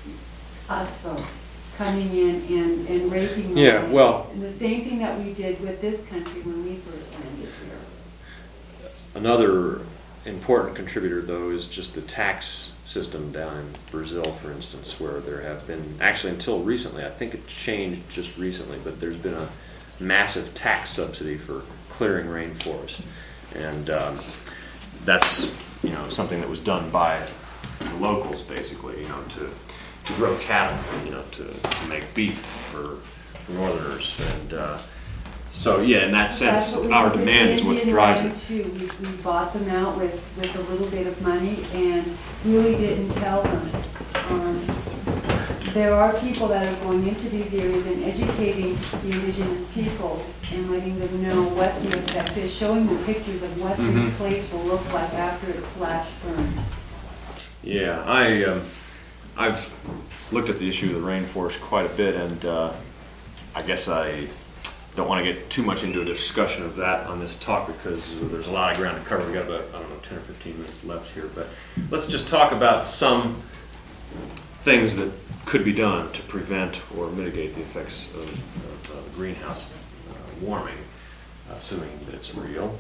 us folks coming in and, and raping the Yeah, land. well- And the same thing that we did with this country when we first landed here. Another important contributor, though, is just the tax system down in Brazil, for instance, where there have been, actually until recently, I think it changed just recently, but there's been a massive tax subsidy for clearing rainforest. And um, that's, you know, something that was done by the locals, basically, you know, to, to grow cattle, you know, to, to make beef for northerners. And uh, so, yeah, in that sense, That's what we our did with demand is what Indian drives land, it. too. We, we bought them out with, with a little bit of money and really didn't tell them. Um, There are people that are going into these areas and educating the indigenous peoples and letting them know what the effect is, showing them pictures of what Mhm. the place will look like after it's slash burned. Yeah, I, um, I've looked at the issue of the rainforest quite a bit, and uh, I guess I don't want to get too much into a discussion of that on this talk because there's a lot of ground to cover. We've got about, I don't know, ten or fifteen minutes left here, but let's just talk about some things that could be done to prevent or mitigate the effects of, of, of greenhouse uh, warming, assuming that it's real.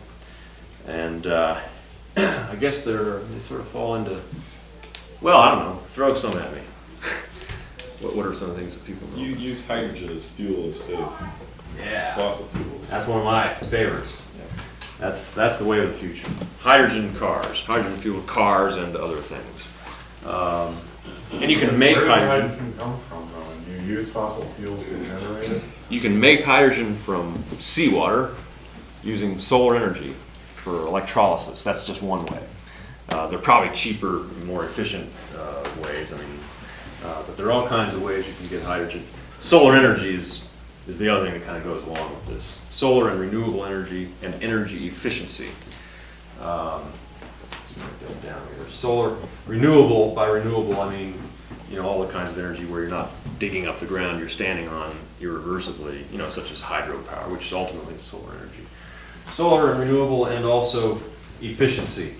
And uh, I guess they're, they sort of fall into, well, I don't know, throw some at me. What, what are some of the things that people know? You use hydrogen as fuel instead of Yeah. fossil fuels. That's one of my favorites. That's, that's the way of the future. Hydrogen cars, hydrogen fueled cars and other things. Um, and you can make Where does hydrogen, hydrogen come from, though? And you use fossil fuels to generate it? you can make hydrogen from seawater using solar energy for electrolysis. That's just one way. Uh, there are probably cheaper, more efficient uh, ways. I mean, uh, but there are all kinds of ways you can get hydrogen. Solar energy is, is the other thing that kind of goes along with this. Solar and renewable energy and energy efficiency. Um, let's write that down here. Solar, renewable, by renewable I mean, you know, all the kinds of energy where you're not digging up the ground, you're standing on irreversibly, you know, such as hydropower, which is ultimately solar energy. Solar and renewable, and also efficiency.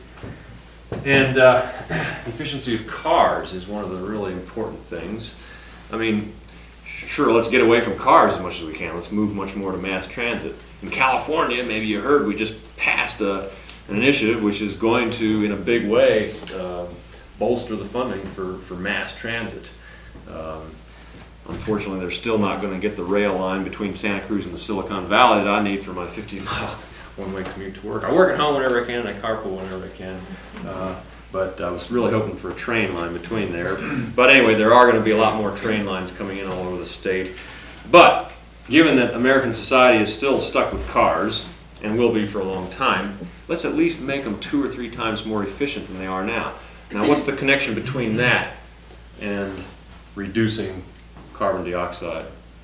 And uh, efficiency of cars is one of the really important things. I mean, sure, let's get away from cars as much as we can. Let's move much more to mass transit. In California, maybe you heard, we just passed a, an initiative which is going to, in a big way, uh, bolster the funding for, for mass transit. Um, unfortunately, they're still not going to get the rail line between Santa Cruz and the Silicon Valley that I need for my fifty mile one-way commute to work. I work at home whenever I can, and I carpool whenever I can. Uh, but I was really hoping for a train line between there. But anyway, there are going to be a lot more train lines coming in all over the state. But given that American society is still stuck with cars, and will be for a long time, let's at least make them two or three times more efficient than they are now. Now, what's the connection between that and reducing carbon dioxide?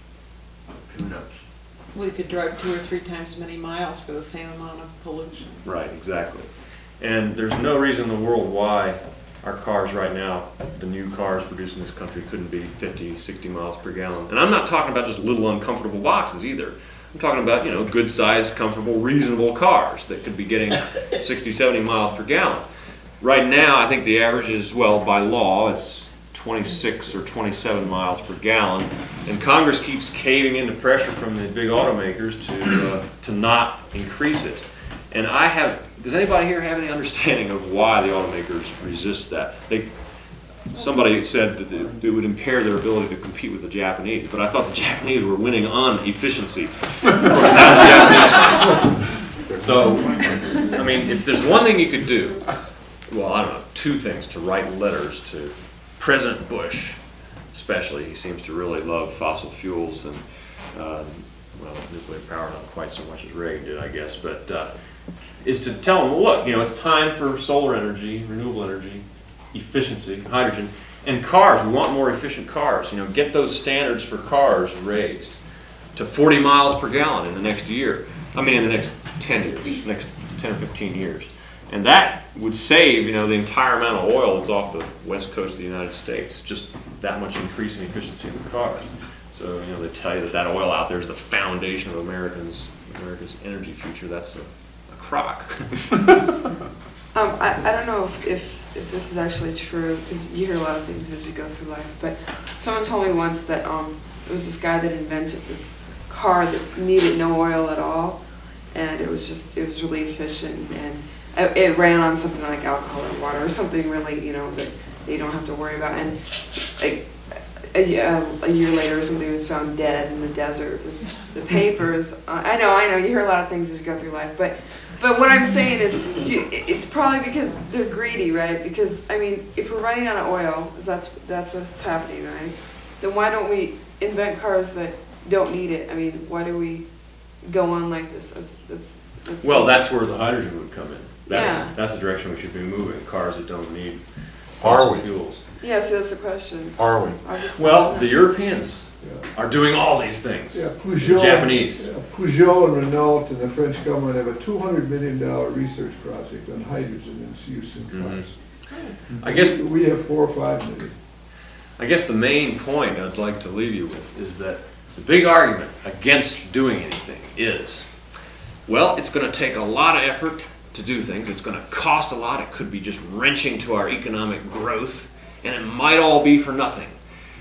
Who knows? We could drive two or three times as many miles for the same amount of pollution. Right, exactly. And there's no reason in the world why our cars right now, the new cars produced in this country, couldn't be fifty, sixty miles per gallon. And I'm not talking about just little uncomfortable boxes either. I'm talking about, you know, good-sized, comfortable, reasonable cars that could be getting sixty, seventy miles per gallon. Right now, I think the average is, well, by law, it's twenty-six or twenty-seven miles per gallon. And Congress keeps caving into pressure from the big automakers to, uh, to not increase it. And I have, does anybody here have any understanding of why the automakers resist that? They, somebody said that it, it would impair their ability to compete with the Japanese, but I thought the Japanese were winning on efficiency. Of course, now the Japanese. So, I mean, if there's one thing you could do, well, I don't know, two things, to write letters to President Bush, especially. He seems to really love fossil fuels and, uh, well, nuclear power, not quite so much as Reagan did, I guess, but uh, is to tell them, look, you know, it's time for solar energy, renewable energy, efficiency, hydrogen, and cars. We want more efficient cars. You know, get those standards for cars raised to forty miles per gallon in the next year. I mean, in the next ten years, next ten or fifteen years. And that would save, you know, the entire amount of oil that's off the west coast of the United States, just that much increase in efficiency of the cars. So, you know, they tell you that that oil out there is the foundation of Americans, America's energy future. That's a, a crock. Um, I, I don't know if, if, if this is actually true, because you hear a lot of things as you go through life, but someone told me once that um, it was this guy that invented this car that needed no oil at all, and it was just, it was really efficient, and it, it ran on something like alcohol or water, or something really, you know, that you don't have to worry about. And a, a, a year later, somebody was found dead in the desert with the papers. Uh, I know, I know, you hear a lot of things as you go through life, but But what I'm saying is, do, it's probably because they're greedy, right? Because, I mean, if we're running out of oil, 'cause that's, that's what's happening, right? Then why don't we invent cars that don't need it? I mean, why do we go on like this? That's, that's, that's Well, that's where the hydrogen would come in. That's, Yeah. that's the direction we should be moving, cars that don't need Are fossil we? fuels. Yeah, so that's the question. Are we? Obviously Well, not. the Europeans Yeah. are doing all these things. Yeah, The Peugeot. Japanese. yeah, Peugeot and Renault and the French government have a two hundred million dollar research project on hydrogen and its use in cars. I guess We have four or five million. I guess the main point I'd like to leave you with is that the big argument against doing anything is, well, it's going to take a lot of effort to do things. It's going to cost a lot. It could be just wrenching to our economic growth, and it might all be for nothing.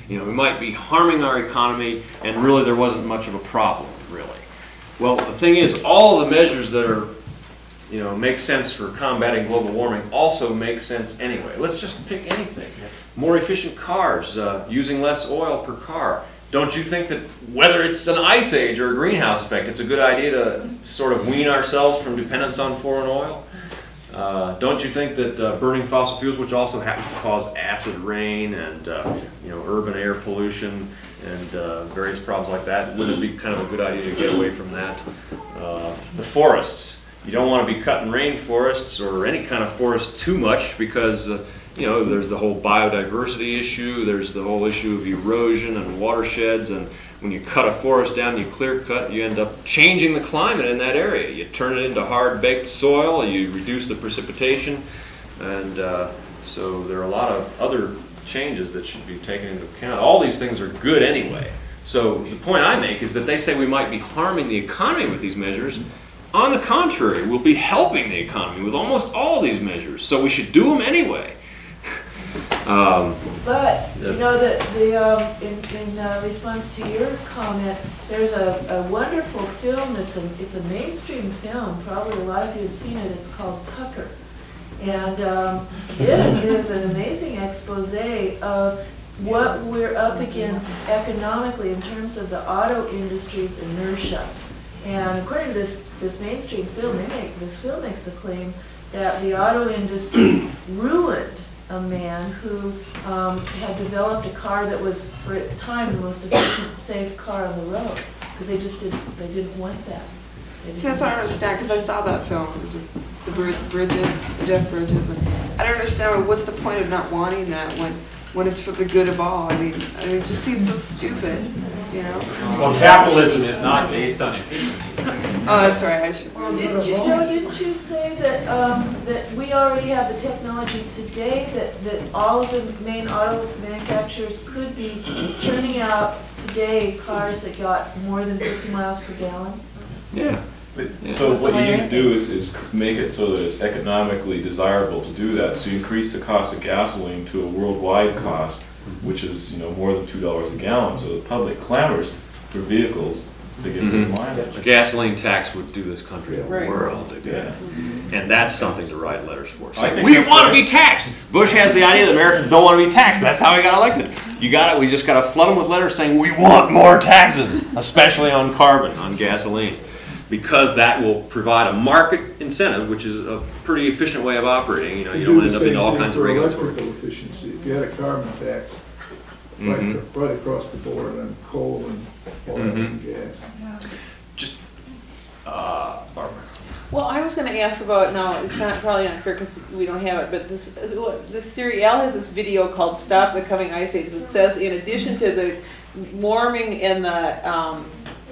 You know, we might be harming our economy, and really there wasn't much of a problem, really. Well, the thing is, all of the measures that are, you know, make sense for combating global warming also make sense anyway. Let's just pick anything. More efficient cars, uh, using less oil per car. Don't you think that whether it's an ice age or a greenhouse effect, it's a good idea to sort of wean ourselves from dependence on foreign oil? Uh, don't you think that uh, burning fossil fuels, which also happens to cause acid rain and uh, you know, urban air pollution and uh, various problems like that, wouldn't it be kind of a good idea to get away from that? Uh, the forests. You don't want to be cutting rainforests or any kind of forest too much because uh, you know, there's the whole biodiversity issue, there's the whole issue of erosion and watersheds, and when you cut a forest down, you clear cut, you end up changing the climate in that area. You turn it into hard-baked soil, you reduce the precipitation, and uh, so there are a lot of other changes that should be taken into account. All these things are good anyway. So the point I make is that they say we might be harming the economy with these measures. On the contrary, we'll be helping the economy with almost all these measures, so we should do them anyway. Um, But, you know, the, the, um, in, in uh, response to your comment, there's a, a wonderful film that's a, it's a mainstream film, probably a lot of you have seen it, it's called Tucker. And um, it is an amazing expose of what we're up against economically in terms of the auto industry's inertia. And according to this, this mainstream film, they make, this film makes the claim that the auto industry ruined a man who um, had developed a car that was, for its time, the most efficient, safe car on the road. Because they just didn't, they didn't want that. They See, that's what I don't understand, because I saw that film, it was with the Brid- Bridges, Jeff Bridges, and I don't understand what's the point of not wanting that when, when it's for the good of all. I mean, I mean, it just seems so stupid, you know? Well, capitalism is not based on efficiency. Oh, that's right, I should. Didn't you, Joe, didn't you say that, um, that we already have the technology today that, that all of the main auto manufacturers could be churning out today cars that got more than fifty miles per gallon? yeah. But- So what you need to do is, is make it so that it's economically desirable to do that. So you increase the cost of gasoline to a worldwide cost, which is, you know, more than two dollars a gallon. So the public clamors for vehicles to get good Mhm. mileage. A gasoline tax would do this country a Right. world of good. Yeah. And that's something to write letters for. I Say, think we that's want to right. be taxed. Bush has the idea that Americans don't want to be taxed. That's how he got elected. You got it. We just got to flood them with letters saying we want more taxes, especially on carbon, on gasoline, because that will provide a market incentive, which is a pretty efficient way of operating. You know, you do don't the end up in same all thing kinds of for regulatory. electrical efficiency. If you had a carbon tax, right, Mhm. right across the board on coal and oil Mhm. and gas. Just, uh, Barbara. Well, I was gonna ask about, now, it's not, probably not fair because we don't have it, but this, this theory, Al has this video called Stop the Coming Ice Age that says in addition to the warming in the, um,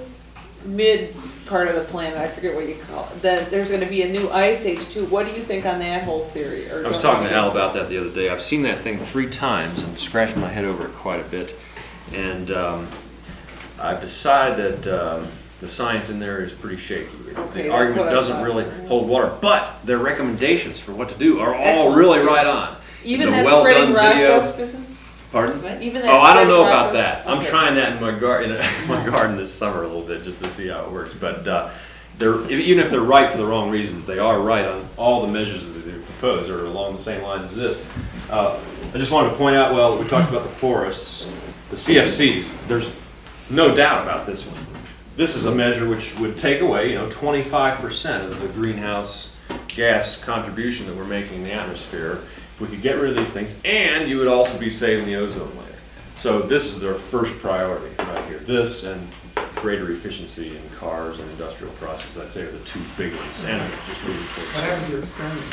mid part of the planet, I forget what you call it, that there's gonna be a new ice age too. What do you think on that whole theory? Or I was don't talking you- to Al about that the other day. I've seen that thing three times and scratched my head over it quite a bit. And um, I've decided that um, the science in there is pretty shaky. Okay, The that's argument what I doesn't thought. really hold water, but their recommendations for what to do are all Excellent. really right on. Even It's a that well-done spreading rock video. dust business? Pardon? Even that Oh, I don't spreading know rock about dust? that. I'm Okay. trying that in my garden, in my garden this summer a little bit, just to see how it works. But uh, they're, even if they're right for the wrong reasons, they are right on all the measures that they propose are along the same lines as this. Uh, I just wanted to point out, well, we talked about the forests, the C F Cs. There's no doubt about this one. This is a measure which would take away, you know, twenty-five percent of the greenhouse gas contribution that we're making in the atmosphere. If we could get rid of these things, and you would also be saving the ozone layer. So this is their first priority right here. This and greater efficiency in cars and industrial processes, I'd say, are the two big ones. And just moving towards. What happened to your experiment?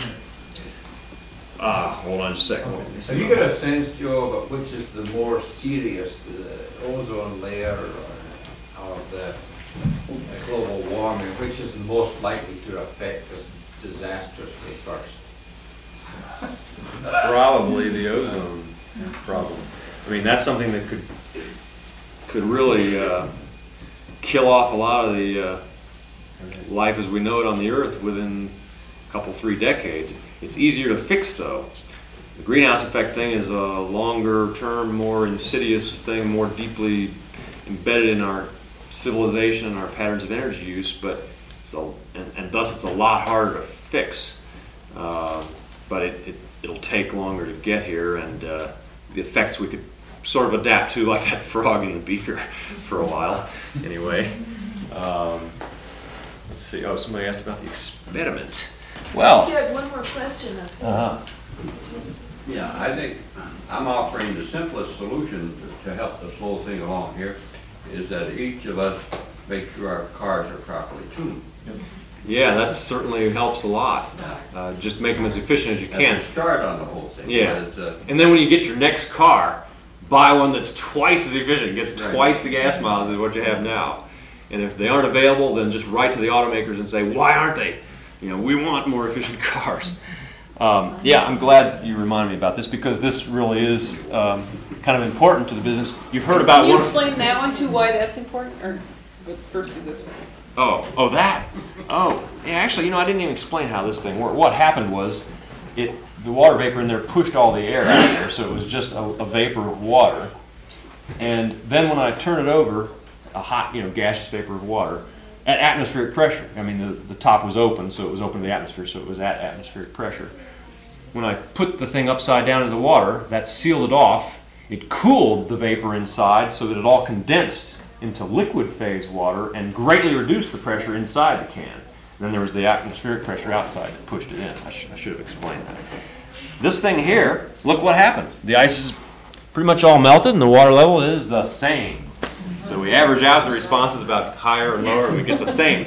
Ah, hold on just a second. Have you got a sense, Joe, about which is the more serious, the ozone layer or, or the uh, global warming, which is most likely to affect us disastrously first? Probably the ozone problem. I mean, that's something that could could really uh, kill off a lot of the uh, life as we know it on the Earth within a couple, three decades. It's easier to fix, though. The greenhouse effect thing is a longer term, more insidious thing, more deeply embedded in our civilization and our patterns of energy use, but it's a, and, and thus it's a lot harder to fix. Uh, but it, it, it'll take longer to get here, and uh, the effects we could sort of adapt to, like that frog in the beaker for a while, anyway. Um, let's see, oh, somebody asked about the experiment. Well. You had one more question. Uh-huh. Yeah, I think I'm offering the simplest solution to help this whole thing along here is that each of us make sure our cars are properly tuned. Yeah, that certainly helps a lot. Uh, just make them as efficient as you can. That's the start on the whole thing. Yeah. But, uh, And then when you get your next car, buy one that's twice as efficient, gets Right. twice the gas miles as what you have now. And if they aren't available, then just write to the automakers and say, why aren't they? You know, we want more efficient cars. Um, yeah, I'm glad you reminded me about this, because this really is um, kind of important to the business. You've heard about Can you one. explain that one too, why that's important, or let's first do this one? Oh, oh, that. Oh, yeah. Actually, you know, I didn't even explain how this thing worked. What happened was, it the water vapor in there pushed all the air out of there, so it was just a, a vapor of water. And then when I turn it over, a hot, you know, gaseous vapor of water at atmospheric pressure. I mean, the the top was open, so it was open to the atmosphere, so it was at atmospheric pressure. When I put the thing upside down in the water, that sealed it off. It cooled the vapor inside so that it all condensed into liquid phase water and greatly reduced the pressure inside the can. And then there was the atmospheric pressure outside that pushed it in. I, sh- I should have explained that. This thing here, look what happened. The ice is pretty much all melted and the water level is the same. So we average out the responses about higher and lower and we get the same.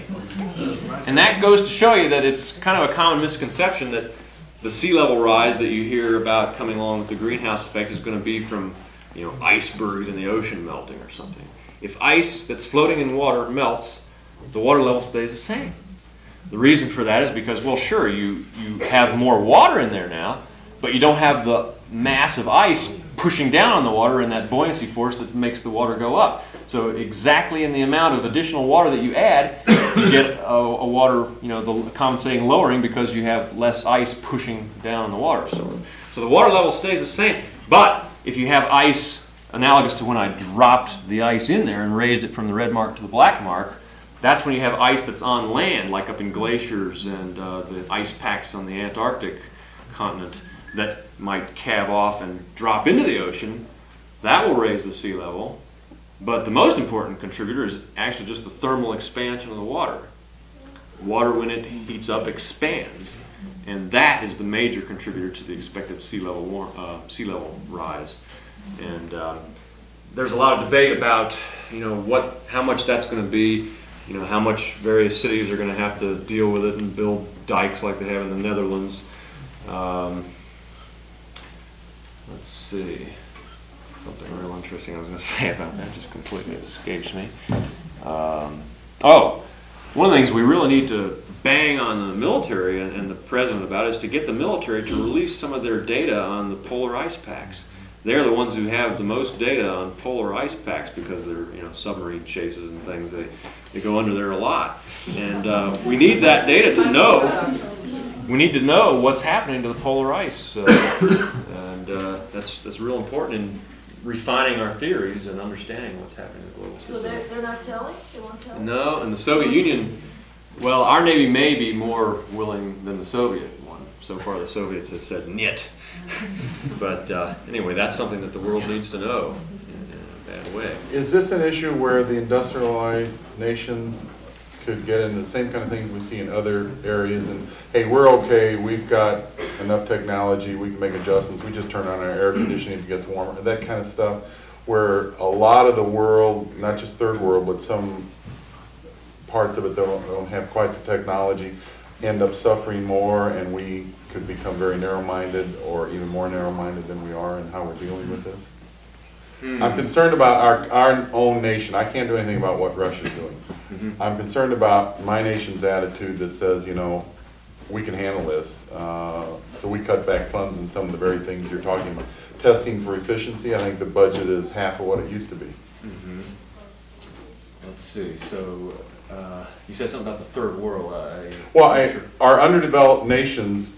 And that goes to show you that it's kind of a common misconception that the sea level rise that you hear about coming along with the greenhouse effect is going to be from, you know, icebergs in the ocean melting or something. If ice that's floating in water melts, the water level stays the same. The reason for that is because, well, sure, you, you have more water in there now, but you don't have the mass of ice pushing down on the water and that buoyancy force that makes the water go up. So exactly in the amount of additional water that you add, you get a, a water, you know, the compensating lowering because you have less ice pushing down on the water. So, so the water level stays the same. But if you have ice analogous to when I dropped the ice in there and raised it from the red mark to the black mark, that's when you have ice that's on land, like up in glaciers and uh, the ice packs on the Antarctic continent that might calve off and drop into the ocean. That will raise the sea level. But the most important contributor is actually just the thermal expansion of the water. Water, when it heats up, expands. And that is the major contributor to the expected sea level war- uh, sea level rise. And um, there's a lot of debate about, you know, what, how much that's going to be, you know, how much various cities are going to have to deal with it and build dikes like they have in the Netherlands. Um, let's see, something real interesting I was going to say about that just completely escapes me. Um, oh, one of the things we really need to bang on the military and, and the president about is to get the military to release some of their data on the polar ice packs. They're the ones who have the most data on polar ice packs because they're, you know, submarine chases and things. They, they go under there a lot. And uh, we need that data to know. We need to know what's happening to the polar ice. Uh, and uh, that's, that's real important in refining our theories and understanding what's happening in the global system. So they're, they're not telling? They won't tell? No, and the Soviet Union, well, our Navy may be more willing than the Soviet one. So far the Soviets have said niet. But uh, anyway, that's something that the world needs to know in, in a bad way. Is this an issue where the industrialized nations could get into the same kind of things we see in other areas and, hey, we're okay, we've got enough technology, we can make adjustments, we just turn on our air conditioning if it gets warmer, that kind of stuff, where a lot of the world, not just third world, but some parts of it that don't, don't have quite the technology, end up suffering more, and we could become very narrow-minded or even more narrow-minded than we are in how we're dealing with this? Mm. I'm concerned about our, our own nation. I can't do anything about what Russia's doing. Mm-hmm. I'm concerned about my nation's attitude that says, you know, we can handle this. Uh, so we cut back funds in some of the very things you're talking about. Testing for efficiency, I think the budget is half of what it used to be. Mm-hmm. Let's see, so uh, you said something about the third world. I, well, I, sure. Our underdeveloped nations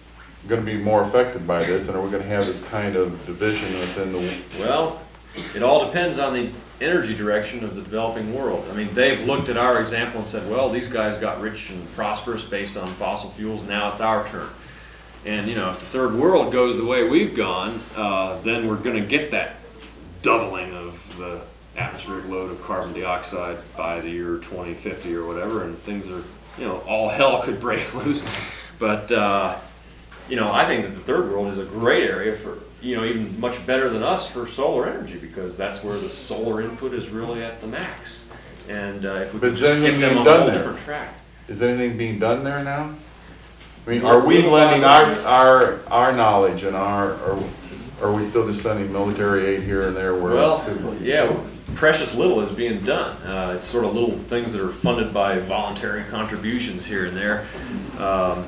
gonna be more affected by this, and are we gonna have this kind of division within the, Well, it all depends on the energy direction of the developing world. I mean, they've looked at our example and said, well, these guys got rich and prosperous based on fossil fuels, now it's our turn. And, you know, if the third world goes the way we've gone, uh, then we're gonna get that doubling of the atmospheric load of carbon dioxide by the year twenty fifty or whatever, and things are, you know, all hell could break loose. But, uh, you know, I think that the third world is a great area for, you know, even much better than us for solar energy, because that's where the solar input is really at the max. And uh, if we But could just then get being them on a done whole there. different track. is anything being done there now? I mean, are we lending our, our, our knowledge and our, or are we still just sending military aid here and there where? Well, it's- yeah, precious little is being done. Uh, it's sort of little things that are funded by voluntary contributions here and there. Um,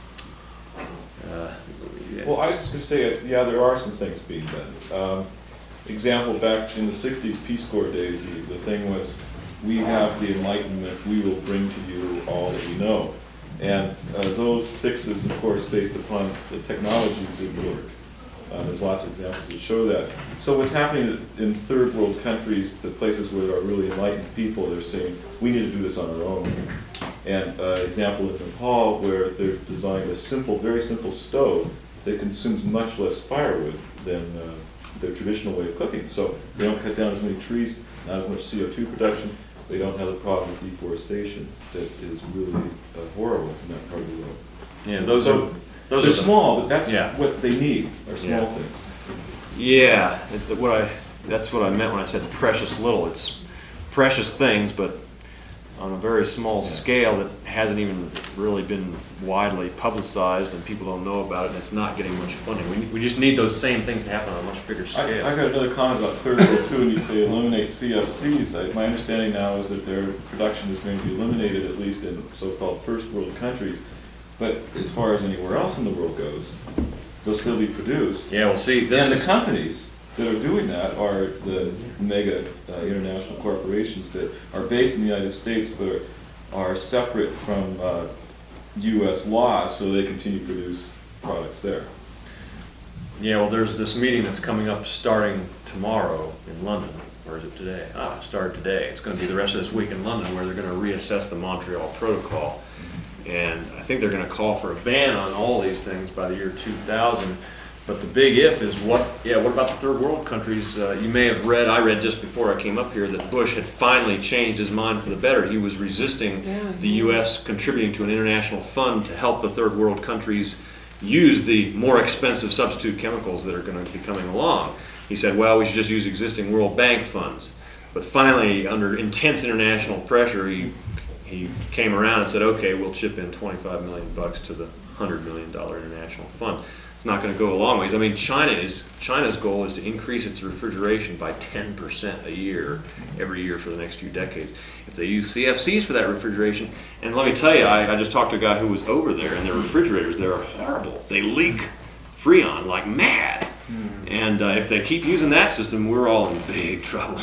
uh, yeah. Well, I was just gonna say, uh, yeah, there are some things being done. Um, Example, back in the sixties Peace Corps days, the the thing was, we have the enlightenment, we will bring to you all that we know. And uh, those fixes, of course, based upon the technology did work. Uh, There's lots of examples that show that. So what's happening in third world countries, the places where there are really enlightened people, they're saying, we need to do this on our own. And uh, example in Nepal, where they've designed a simple, very simple stove that consumes much less firewood than uh, their traditional way of cooking. So they don't cut down as many trees, not as much C O two production. They don't have the problem of deforestation that is really uh, horrible in that part of the world. Yeah, those So are those they're are the- small, but that's Yeah. what they need, are small Yeah. things. Yeah, it- what I, that's what I meant when I said precious little. It's precious things, but on a very small Yeah. scale that hasn't even really been widely publicized and people don't know about it, and it's not getting much funding. We, we just need those same things to happen on a much bigger I, scale. I got another comment about Clearfield too, and you say eliminate C F Cs. I, my understanding now is that their production is going to be eliminated, at least in so-called first world countries. But as far as anywhere else in the world goes, they'll still be produced. Yeah, well, see, this And is... the companies that are doing that are the mega uh, international corporations that are based in the United States but are separate from uh, U S laws, so they continue to produce products there. Yeah, well, there's this meeting that's coming up starting tomorrow in London, or is it today? Ah, it started today. It's going to be the rest of this week in London, where they're going to reassess the Montreal Protocol. And I think they're going to call for a ban on all these things by the year two thousand. But the big if is what, yeah, what about the third world countries? Uh, you may have read, I read just before I came up here, that Bush had finally changed his mind for the better. He was resisting Yeah. the U S contributing to an international fund to help the third world countries use the more expensive substitute chemicals that are going to be coming along. He said, well, we should just use existing World Bank funds. But finally, under intense international pressure, he he came around and said, okay, we'll chip in twenty-five million bucks to the one hundred million dollar international fund. It's not going to go a long ways. I mean, China is China's goal is to increase its refrigeration by ten percent a year, every year for the next few decades. If they use C F Cs for that refrigeration, and let me tell you, I, I just talked to a guy who was over there, and their refrigerators there are horrible. They leak Freon like mad. And uh, if they keep using that system, we're all in big trouble.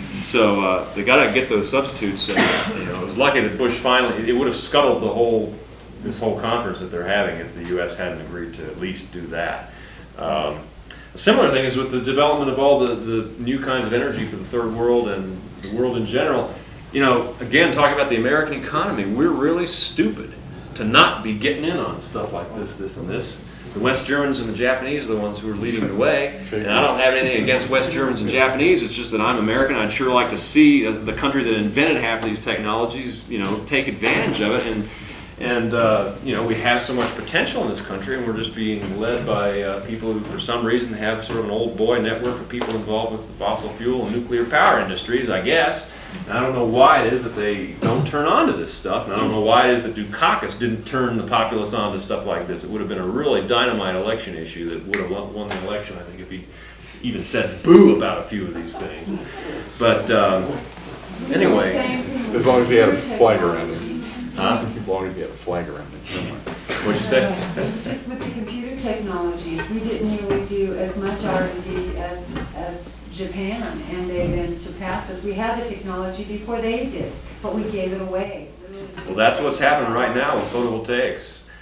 So uh, they got to get those substitutes. And, you know, it was lucky that Bush finally, it would have scuttled the whole, this whole conference that they're having if the U S hadn't agreed to at least do that. Um, a similar thing is with the development of all the, the new kinds of energy for the third world and the world in general. You know, again, talking about the American economy, we're really stupid to not be getting in on stuff like this, this, and this. The West Germans and the Japanese are the ones who are leading the way. And I don't have anything against West Germans and Japanese. It's just that I'm American. I'd sure like to see uh, the country that invented half of these technologies, you know, take advantage of it. And, and uh, you know, we have so much potential in this country, and we're just being led by uh, people who, for some reason, have sort of an old boy network of people involved with the fossil fuel and nuclear power industries, I guess. And I don't know why it is that they don't turn on to this stuff, and I don't know why it is that Dukakis didn't turn the populace on to stuff like this. It would have been a really dynamite election issue that would have won, won the election, I think, if he even said boo about a few of these things. But um, anyway. As long as he had a flag around it. Huh? As long as he had a flag around it. What'd you say? Just with the computer technology, we didn't really do as much R and D as, as Japan, and they then surpassed us. We had the technology before they did, but we gave it away. Well, that's what's happening right now with photovoltaics.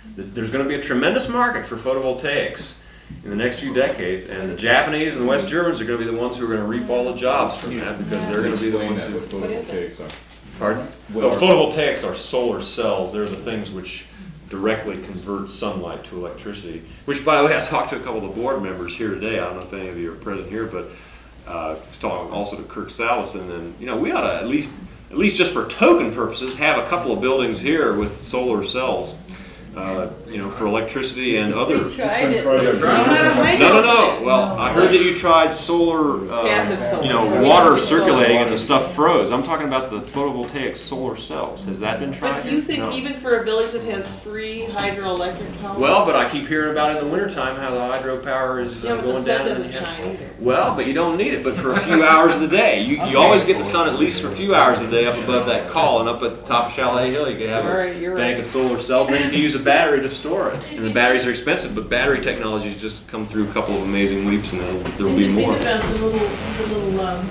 that there's going to be a tremendous market for photovoltaics in the next few decades, and the Japanese and the West Germans are going to be the ones who are going to reap all the jobs from that, because they're going to be the Explain ones that, who... what photovoltaics are. Pardon? What Oh, are- photovoltaics are solar cells. They're the things which directly convert sunlight to electricity. Which, by the way, I talked to a couple of the board members here today. I don't know if any of you are present here, but uh, I was talking also to Kirk Salison, and you know, we ought to at least, at least just for token purposes, have a couple of buildings here with solar cells. Uh, you know, for electricity and other. We tried it. Try it. No, no, no. Well, I heard that you tried solar, uh, Passive solar. you know, water circulating and the stuff froze. I'm talking about the photovoltaic solar cells. Has that been tried? But do you think No. even for a village that has free hydroelectric power? Well, but I keep hearing about in the wintertime how the hydropower is uh, Yeah, but the going sun down. doesn't and- shine either. Well, but you don't need it, but for a few hours of the day. You, you always get the sun at least for a few hours a day up above that call, and up at the top of Chalet Hill, you can have All right, a you're bank right. of solar cells. Then you can use a battery to store it. And the batteries are expensive, but battery technology's just come through a couple of amazing leaps, and there'll, there'll be And more. Think about the little, the little um,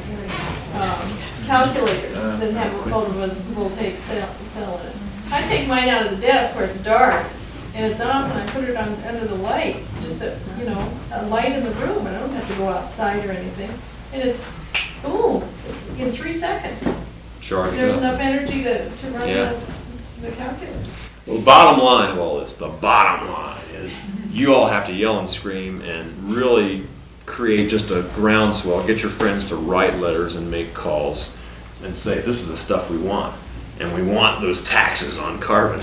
um, calculators that have a photovoltaic cell, cell in it. I take mine out of the desk where it's dark, and it's on, and I put it on, under the light, just a, you know, a light in the room. I don't have to go outside or anything. And it's, boom, in three seconds. Charged There's up. enough energy to, to run Yeah. the, the calculator. Well, the bottom line of all this, the bottom line is you all have to yell and scream and really create just a groundswell. Get your friends to write letters and make calls and say, this is the stuff we want. And we want those taxes on carbon.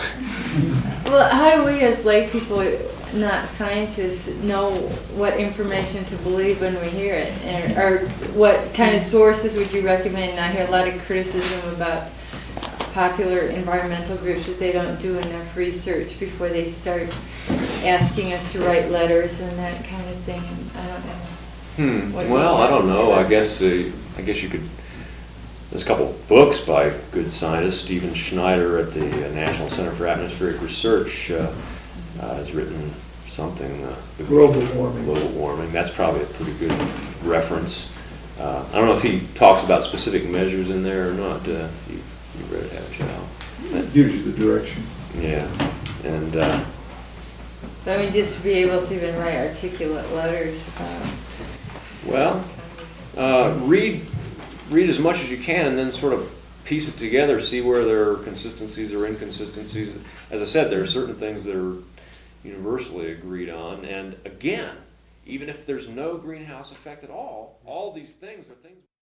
Well, how do we as lay people, not scientists, know what information to believe when we hear it? And, or what kind of sources would you recommend? I hear a lot of criticism about popular environmental groups that they don't do enough research before they start asking us to write letters and that kind of thing. I don't know. Hmm. What do you Well, I have to don't say know. I about guess uh, I guess you could. There's a couple books by good scientists. Stephen Schneider at the uh, National Center for Atmospheric Research uh, uh, has written something. Uh, the Global warming. Global warming. That's probably a pretty good reference. Uh, I don't know if he talks about specific measures in there or not. Uh, you, you read it, haven't you, Al? But, Gives you the direction. yeah, and. Uh, I mean, just to be able to even write articulate letters. Uh, Well, uh, read read as much as you can, and then sort of piece it together. See where there are consistencies or inconsistencies. As I said, there are certain things that are universally agreed on, and again, even if there's no greenhouse effect at all, all these things are things.